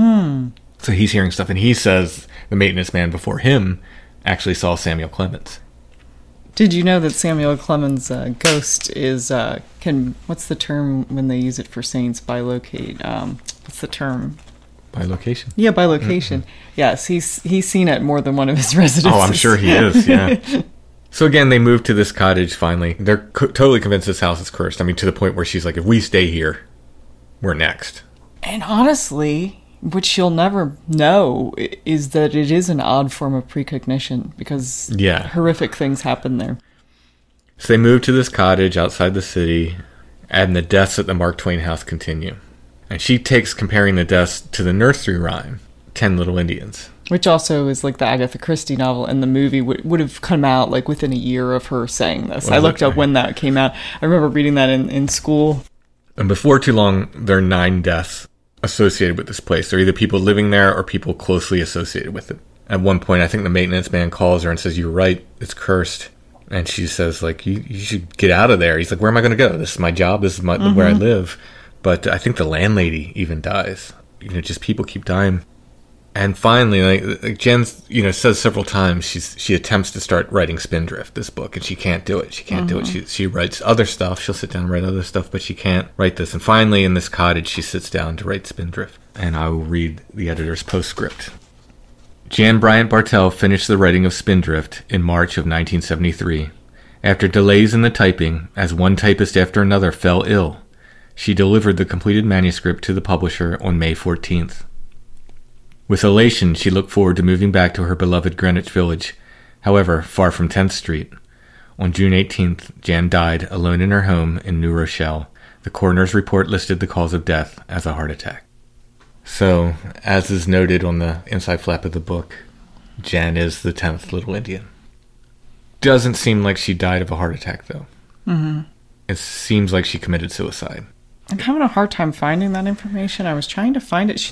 So he's hearing stuff, and he says the maintenance man before him actually saw Samuel Clemens. Did you know that Samuel Clemens' ghost is, what's the term when they use it for saints? Bilocate. What's the term? Bilocation? Yeah, bilocation. Yes, he's seen at more than one of his residences. Oh, I'm sure he is, yeah. So again, they move to this cottage finally. They're totally convinced this house is cursed. I mean, to the point where she's like, if we stay here, we're next. And honestly, what she'll never know is that it is an odd form of precognition, because horrific things happen there. So they move to this cottage outside the city, and the deaths at the Mark Twain house continue. And she takes comparing the deaths to the nursery rhyme, 10 Little Indians. Which also is like the Agatha Christie novel, and the movie would have come out like within a year of her saying this. I looked up when that came out. I remember reading that in school. And before too long, there are 9 deaths associated with this place. They're either people living there or people closely associated with it. At one point, I think the maintenance man calls her and says, "You're right, it's cursed." And she says, like, you should get out of there. He's like, "Where am I going to go? This is my job. This is where I live." But I think the landlady even dies. You know, just people keep dying. And finally, like Jen, says several times, she attempts to start writing Spindrift, this book, and she can't do it. She can't do it. She writes other stuff. She'll sit down and write other stuff, but she can't write this. And finally, in this cottage, she sits down to write Spindrift. And I will read the editor's postscript. Jan Bryant Bartell finished the writing of Spindrift in March of 1973. After delays in the typing, as one typist after another fell ill, she delivered the completed manuscript to the publisher on May 14th. With elation, she looked forward to moving back to her beloved Greenwich Village, however, far from 10th Street. On June 18th, Jan died alone in her home in New Rochelle. The coroner's report listed the cause of death as a heart attack. So, as is noted on the inside flap of the book, Jan is the 10th Little Indian. Doesn't seem like she died of a heart attack, though. It seems like she committed suicide. I'm having a hard time finding that information. I was trying to find it.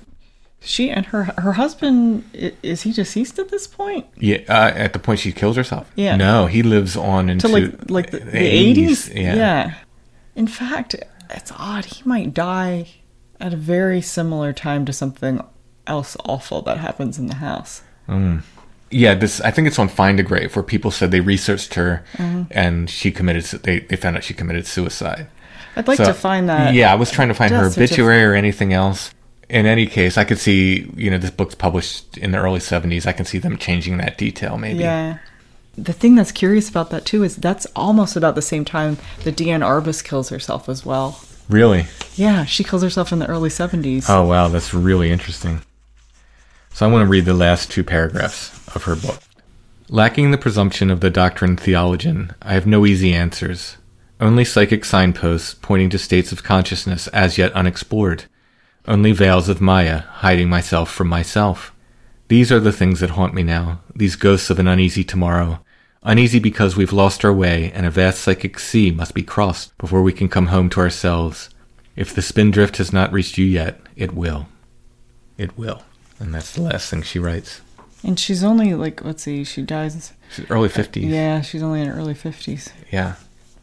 She and her husband, is he deceased at this point? Yeah, at the point she kills herself? Yeah. No, he lives on into like the 80s? Yeah. In fact, it's odd. He might die at a very similar time to something else awful that happens in the house. Yeah, I think it's on Find a Grave, where people said they researched her and they found out she committed suicide. I'd like to find that. Yeah, I was trying to find her obituary or anything else. In any case, I could see, this book's published in the early 70s. I can see them changing that detail, maybe. Yeah. The thing that's curious about that, too, is that's almost about the same time that Deanne Arbus kills herself as well. Really? Yeah, she kills herself in the early 70s. Oh, wow, that's really interesting. So I want to read the last 2 paragraphs of her book. Lacking the presumption of the doctrine theologian, I have no easy answers. Only psychic signposts pointing to states of consciousness as yet unexplored. Only veils of Maya, hiding myself from myself. These are the things that haunt me now, these ghosts of an uneasy tomorrow. Uneasy because we've lost our way, and a vast psychic sea must be crossed before we can come home to ourselves. If the spindrift has not reached you yet, it will. It will. And that's the last thing she writes. And she's only, she dies... She's early 50s. Yeah, she's only in her early 50s. Yeah.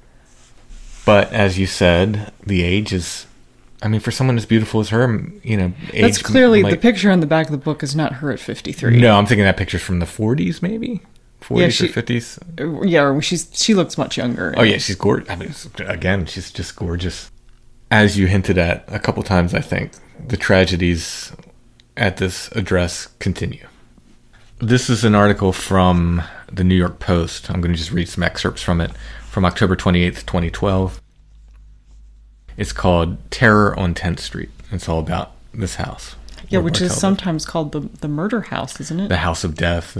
But, as you said, the age is... for someone as beautiful as her, age... That's clearly, the picture on the back of the book is not her at 53. No, I'm thinking that picture's from the 40s, maybe? 40s or 50s? Yeah, she looks much younger. Oh, yeah, she's gorgeous. Again, she's just gorgeous. As you hinted at a couple times, I think, the tragedies at this address continue. This is an article from the New York Post. I'm going to just read some excerpts from it from October 28th, 2012. It's called Terror on 10th Street. It's all about this house. Yeah, which is sometimes called the murder house, isn't it? The House of Death.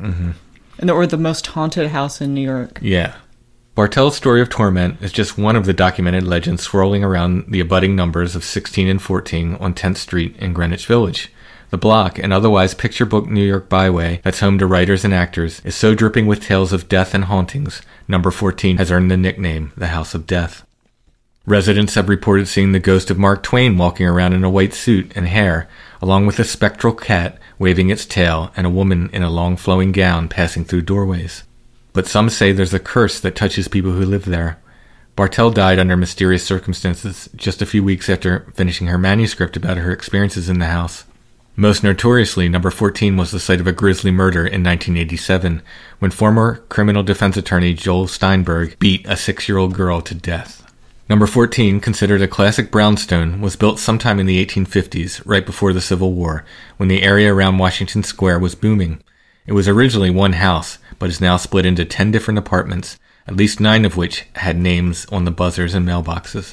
Or the most haunted house in New York. Yeah. Bartell's story of torment is just one of the documented legends swirling around the abutting numbers of 16 and 14 on 10th Street in Greenwich Village. The block, an otherwise picture book New York byway that's home to writers and actors, is so dripping with tales of death and hauntings, number 14 has earned the nickname the House of Death. Residents have reported seeing the ghost of Mark Twain walking around in a white suit and hair, along with a spectral cat waving its tail and a woman in a long flowing gown passing through doorways. But some say there's a curse that touches people who live there. Bartell died under mysterious circumstances just a few weeks after finishing her manuscript about her experiences in the house. Most notoriously, number 14 was the site of a grisly murder in 1987, when former criminal defense attorney Joel Steinberg beat a 6-year-old girl to death. Number 14, considered a classic brownstone, was built sometime in the 1850s, right before the Civil War, when the area around Washington Square was booming. It was originally one house, but is now split into 10 different apartments, at least 9 of which had names on the buzzers and mailboxes.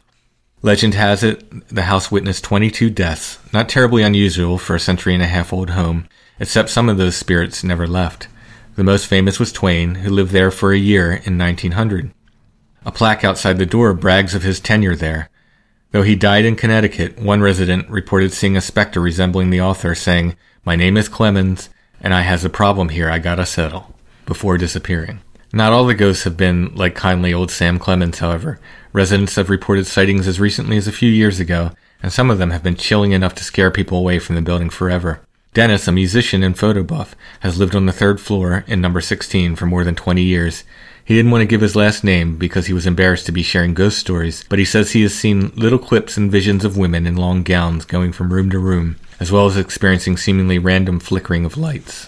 Legend has it, the house witnessed 22 deaths, not terribly unusual for a century-and-a-half-old home, except some of those spirits never left. The most famous was Twain, who lived there for a year in 1900. A plaque outside the door brags of his tenure there. Though he died in Connecticut, one resident reported seeing a specter resembling the author saying, "My name is Clemens, and I has a problem here I gotta settle," before disappearing. Not all the ghosts have been like kindly old Sam Clemens, however. Residents have reported sightings as recently as a few years ago, and some of them have been chilling enough to scare people away from the building forever. Dennis, a musician and photo buff, has lived on the 3rd floor in number 16 for more than 20 years. He didn't want to give his last name because he was embarrassed to be sharing ghost stories, but he says he has seen little clips and visions of women in long gowns going from room to room, as well as experiencing seemingly random flickering of lights.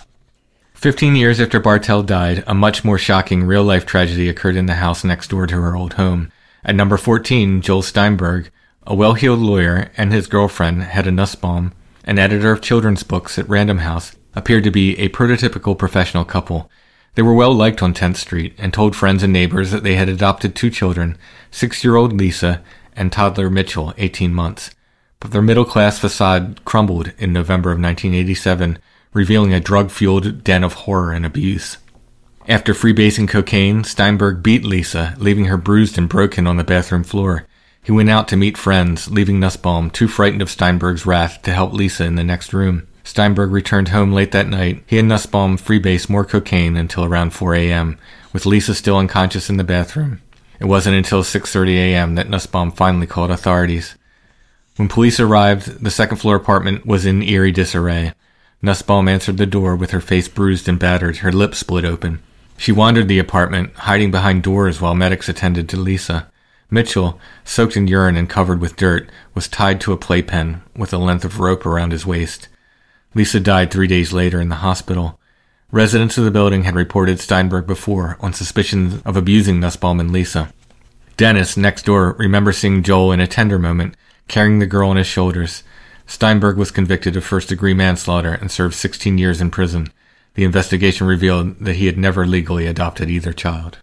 15 years after Bartell died, a much more shocking real-life tragedy occurred in the house next door to her old home. At number 14, Joel Steinberg, a well-heeled lawyer, and his girlfriend, Hedda Nussbaum, an editor of children's books at Random House, appeared to be a prototypical professional couple. They were well liked on 10th Street and told friends and neighbors that they had adopted 2 children, 6-year-old Lisa and toddler Mitchell, 18 months. But their middle-class facade crumbled in November of 1987, revealing a drug-fueled den of horror and abuse. After freebasing cocaine, Steinberg beat Lisa, leaving her bruised and broken on the bathroom floor. He went out to meet friends, leaving Nussbaum too frightened of Steinberg's wrath to help Lisa in the next room. Steinberg returned home late that night. He and Nussbaum freebased more cocaine until around 4 a.m., with Lisa still unconscious in the bathroom. It wasn't until 6:30 a.m. that Nussbaum finally called authorities. When police arrived, the second-floor apartment was in eerie disarray. Nussbaum answered the door with her face bruised and battered, her lips split open. She wandered the apartment, hiding behind doors while medics attended to Lisa. Mitchell, soaked in urine and covered with dirt, was tied to a playpen with a length of rope around his waist. Lisa died 3 days later in the hospital. Residents of the building had reported Steinberg before on suspicions of abusing Nussbaum and Lisa. Dennis, next door, remembers seeing Joel in a tender moment, carrying the girl on his shoulders. Steinberg was convicted of first-degree manslaughter and served 16 years in prison. The investigation revealed that he had never legally adopted either child.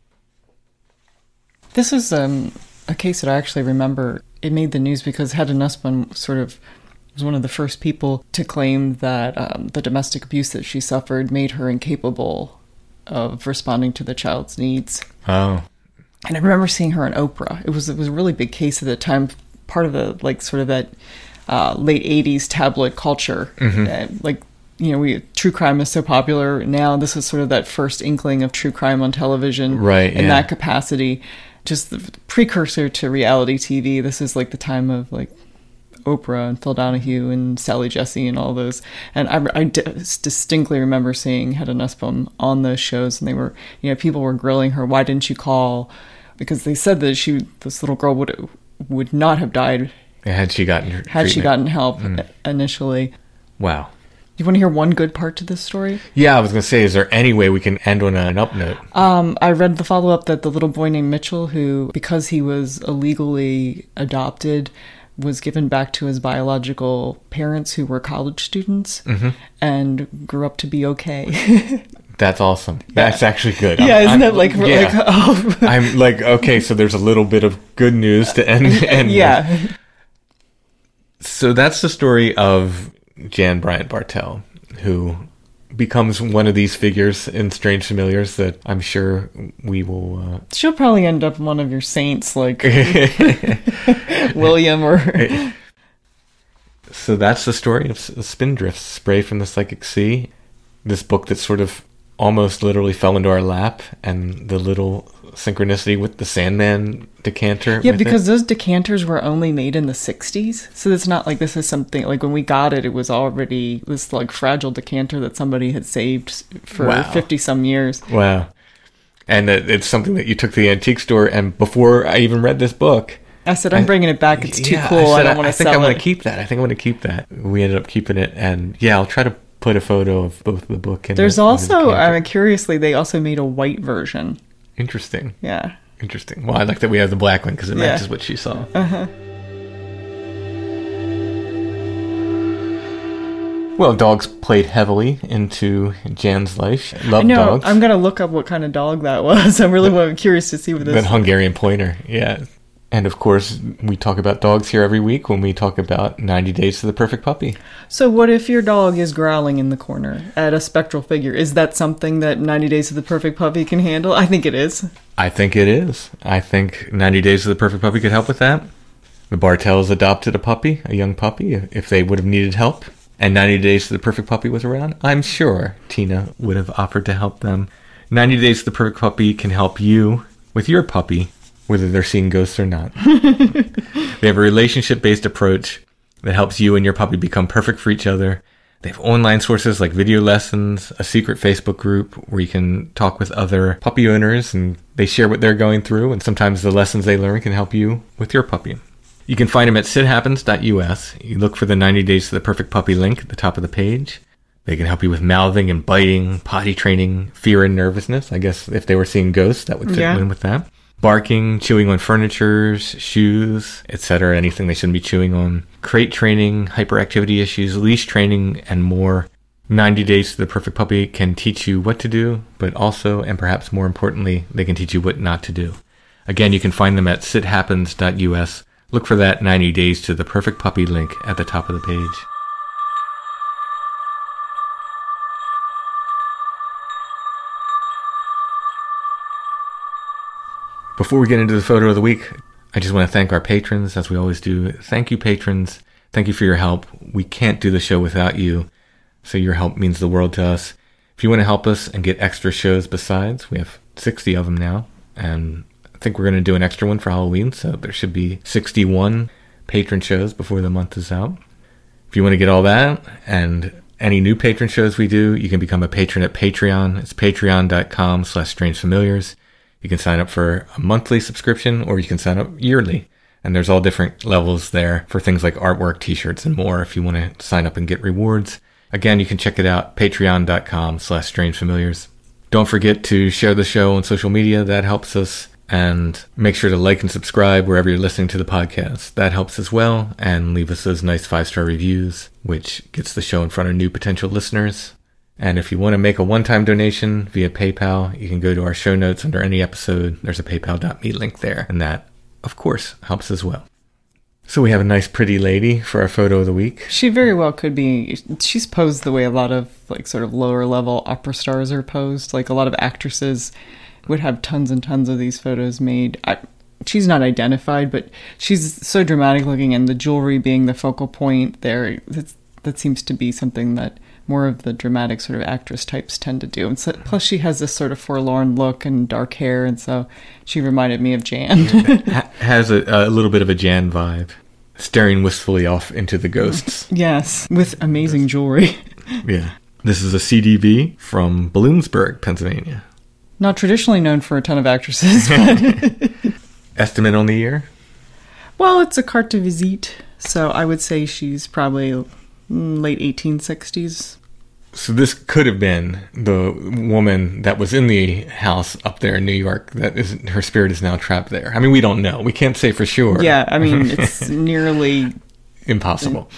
This is a case that I actually remember. It made the news because Hedda Nussbaum sort of was one of the first people to claim that the domestic abuse that she suffered made her incapable of responding to the child's needs. Oh. And I remember seeing her on Oprah. It was a really big case at the time, part of the, like, sort of that late 80s tabloid culture. True crime is so popular now. This is sort of that first inkling of true crime on television. Right, in that capacity. Just the precursor to reality TV. This is like the time of, like, Oprah and Phil Donahue and Sally Jesse and all those. And I distinctly remember seeing Hedda Nussbaum on those shows, and they were, people were grilling her, "Why didn't you call?" Because they said that this little girl would not have died had she gotten help initially. Wow. Do you want to hear one good part to this story? Yeah, I was going to say, is there any way we can end on an up note? I read the follow-up that the little boy named Mitchell, who, because he was illegally adopted, was given back to his biological parents who were college students and grew up to be okay. That's awesome. That's actually good. Yeah, isn't it like, I'm like, okay, so there's a little bit of good news to end with. So that's the story of Jan Bryant Bartell, who becomes one of these figures in Strange Familiars that I'm sure we will... She'll probably end up one of your saints, like William or... So that's the story of Spindrift, Spray from the Psychic Sea. This book that sort of almost literally fell into our lap, and the little synchronicity with the Sandman decanter. Yeah, because those decanters were only made in the 60s. So it's not like this is something, like when we got it, it was already this like fragile decanter that somebody had saved for 50 some years. Wow. And it's something that you took to the antique store, and before I even read this book, I said, I'm bringing it back. It's too cool. I don't want to sell it. I think I'm going to keep that. I think I'm going to keep that. We ended up keeping it, and I'll try to put a photo of both the book and there's also, curiously, they also made a white version. Interesting. Yeah. Interesting. Well, I like that we have the black one because it matches what she saw. Well, dogs played heavily into Jan's life. Loved dogs. I'm going to look up what kind of dog that was. I'm really curious to see what this is. That Hungarian Pointer, yeah. And of course, we talk about dogs here every week when we talk about 90 Days to the Perfect Puppy. So what if your dog is growling in the corner at a spectral figure? Is that something that 90 Days to the Perfect Puppy can handle? I think it is. I think it is. I think 90 Days to the Perfect Puppy could help with that. The Bartells adopted a puppy, a young puppy, if they would have needed help. And 90 Days to the Perfect Puppy was around. I'm sure Tina would have offered to help them. 90 Days to the Perfect Puppy can help you with your puppy, whether they're seeing ghosts or not. They have a relationship-based approach that helps you and your puppy become perfect for each other. They have online sources like video lessons, a secret Facebook group where you can talk with other puppy owners and they share what they're going through, and sometimes the lessons they learn can help you with your puppy. You can find them at sithappens.us. You look for the 90 Days to the Perfect Puppy link at the top of the page. They can help you with mouthing and biting, potty training, fear and nervousness. I guess if they were seeing ghosts, that would fit in with that. Barking, chewing on furniture, shoes, etc., anything they shouldn't be chewing on. Crate training, hyperactivity issues, leash training, and more. 90 Days to the Perfect Puppy can teach you what to do, but also, and perhaps more importantly, they can teach you what not to do. Again, you can find them at sithappens.us. Look for that 90 Days to the Perfect Puppy link at the top of the page. Before we get into the photo of the week, I just want to thank our patrons, as we always do. Thank you, patrons. Thank you for your help. We can't do the show without you, so your help means the world to us. If you want to help us and get extra shows besides, we have 60 of them now, and I think we're going to do an extra one for Halloween, so there should be 61 patron shows before the month is out. If you want to get all that and any new patron shows we do, you can become a patron at Patreon. It's patreon.com/strangefamiliars. You can sign up for a monthly subscription, or you can sign up yearly. And there's all different levels there for things like artwork, t-shirts, and more if you want to sign up and get rewards. Again, you can check it out, patreon.com/strangefamiliars. Don't forget to share the show on social media. That helps us. And make sure to like and subscribe wherever you're listening to the podcast. That helps as well. And leave us those nice 5-star reviews, which gets the show in front of new potential listeners. And if you want to make a one-time donation via PayPal, you can go to our show notes under any episode. There's a paypal.me link there. And that, of course, helps as well. So we have a nice pretty lady for our photo of the week. She very well could be. She's posed the way a lot of like sort of lower level opera stars are posed. Like a lot of actresses would have tons and tons of these photos made. She's not identified, but she's so dramatic looking, and the jewelry being the focal point there, that seems to be something that more of the dramatic sort of actress types tend to do. And so, plus she has this sort of forlorn look and dark hair, and so she reminded me of Jan. Has a little bit of a Jan vibe, staring wistfully off into the ghosts. Yes, with amazing jewelry. Yeah. This is a CDB from Bloomsburg, Pennsylvania. Not traditionally known for a ton of actresses, but... Estimate on the year? Well, it's a carte de visite, so I would say she's probably late 1860s. So this could have been the woman that was in the house up there in New York. Her spirit is now trapped there. I mean, we don't know. We can't say for sure. Yeah, I mean, it's nearly impossible.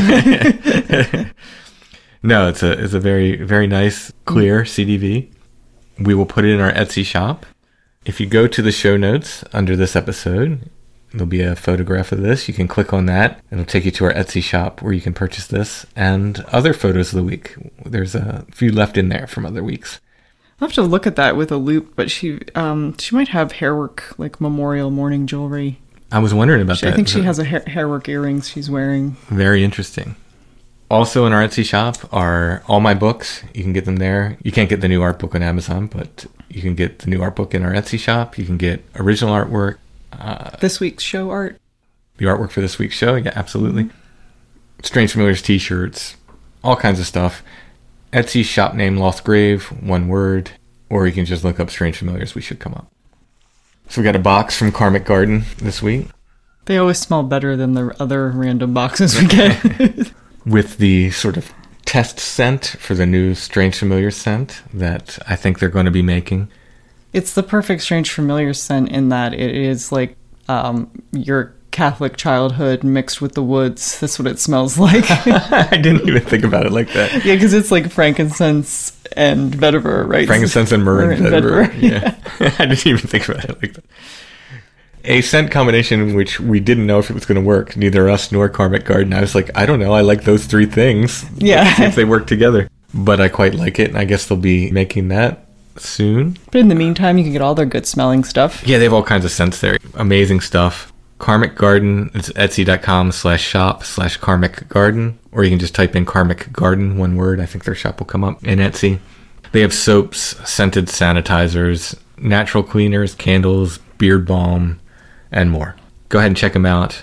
No. No, it's a very, very nice, clear CDV. We will put it in our Etsy shop. If you go to the show notes under this episode, there'll be a photograph of this. You can click on that. It'll take you to our Etsy shop where you can purchase this and other photos of the week. There's a few left in there from other weeks. I'll have to look at that with a loop, but she might have hairwork, like memorial morning jewelry. I was wondering about that. I think she has a hairwork earrings she's wearing. Very interesting. Also in our Etsy shop are all my books. You can get them there. You can't get the new art book on Amazon, but you can get the new art book in our Etsy shop. You can get original artwork. This week's show art. The artwork for this week's show, yeah, absolutely. Strange Familiars t-shirts, all kinds of stuff. Etsy shop name Lost Grave, one word, or you can just look up Strange Familiars. We should come up. So we got a box from Karmic Garden this week. They always smell better than the other random boxes we get. With the sort of test scent for the new Strange Familiar scent that I think they're going to be making. It's the perfect Strange Familiar scent in that it is like your Catholic childhood mixed with the woods. That's what it smells like. I didn't even think about it like that. Yeah, because it's like frankincense and vetiver, right? Frankincense and myrrh and vetiver. Yeah. I didn't even think about it like that. A scent combination which we didn't know if it was going to work. Neither us nor Karmic Garden. I was like, I don't know. I like those three things. Yeah. Let's see if they work together. But I quite like it, and I guess they'll be making that soon. But in the meantime, you can get all their good smelling stuff. Yeah, they have all kinds of scents there. Amazing stuff. Karmic Garden, it's etsy.com/shop/Karmic Garden, or you can just type in Karmic Garden, one word. I think their shop will come up in Etsy. They have soaps, scented sanitizers, natural cleaners, candles, beard balm, and more. Go ahead and check them out.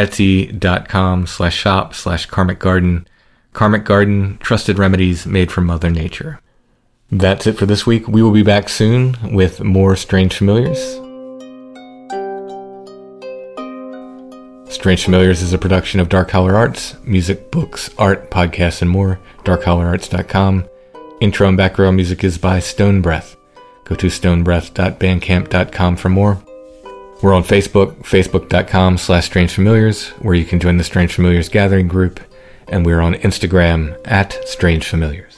Etsy.com/shop/Karmic Garden. Karmic Garden, trusted remedies made from Mother Nature. That's it for this week. We will be back soon with more Strange Familiars. Strange Familiars is a production of Dark Howler Arts. Music, books, art, podcasts, and more. darkhowlerarts.com. Intro and background music is by Stone Breath. Go to stonebreath.bandcamp.com for more. We're on Facebook, facebook.com/Strange Familiars, where you can join the Strange Familiars gathering group. And we're on Instagram @Strange Familiars.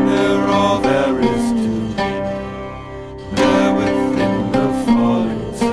There all there is to be. There within the falling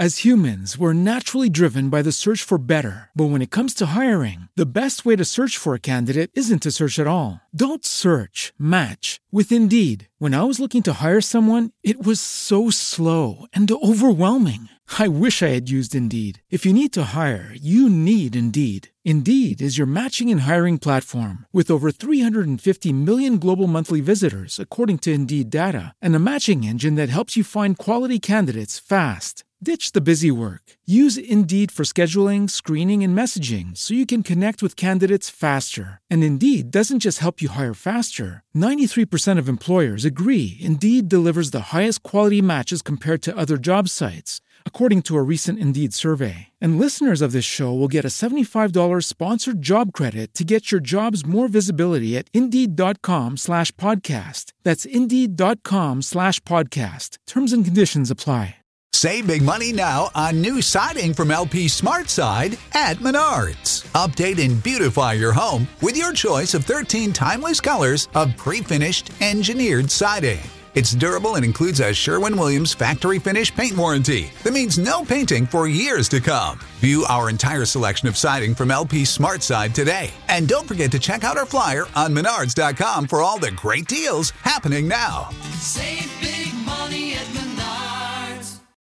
As humans, we're naturally driven by the search for better. But when it comes to hiring, the best way to search for a candidate isn't to search at all. Don't search, match with Indeed. When I was looking to hire someone, it was so slow and overwhelming. I wish I had used Indeed. If you need to hire, you need Indeed. Indeed is your matching and hiring platform with over 350 million global monthly visitors, according to Indeed data, and a matching engine that helps you find quality candidates fast. Ditch the busy work. Use Indeed for scheduling, screening, and messaging so you can connect with candidates faster. And Indeed doesn't just help you hire faster. 93% of employers agree Indeed delivers the highest quality matches compared to other job sites, according to a recent Indeed survey. And listeners of this show will get a $75 sponsored job credit to get your jobs more visibility at Indeed.com/podcast. That's Indeed.com/podcast. Terms and conditions apply. Save big money now on new siding from LP SmartSide at Menards. Update and beautify your home with your choice of 13 timeless colors of pre-finished engineered siding. It's durable and includes a Sherwin-Williams factory finish paint warranty that means no painting for years to come. View our entire selection of siding from LP SmartSide today. And don't forget to check out our flyer on Menards.com for all the great deals happening now. Save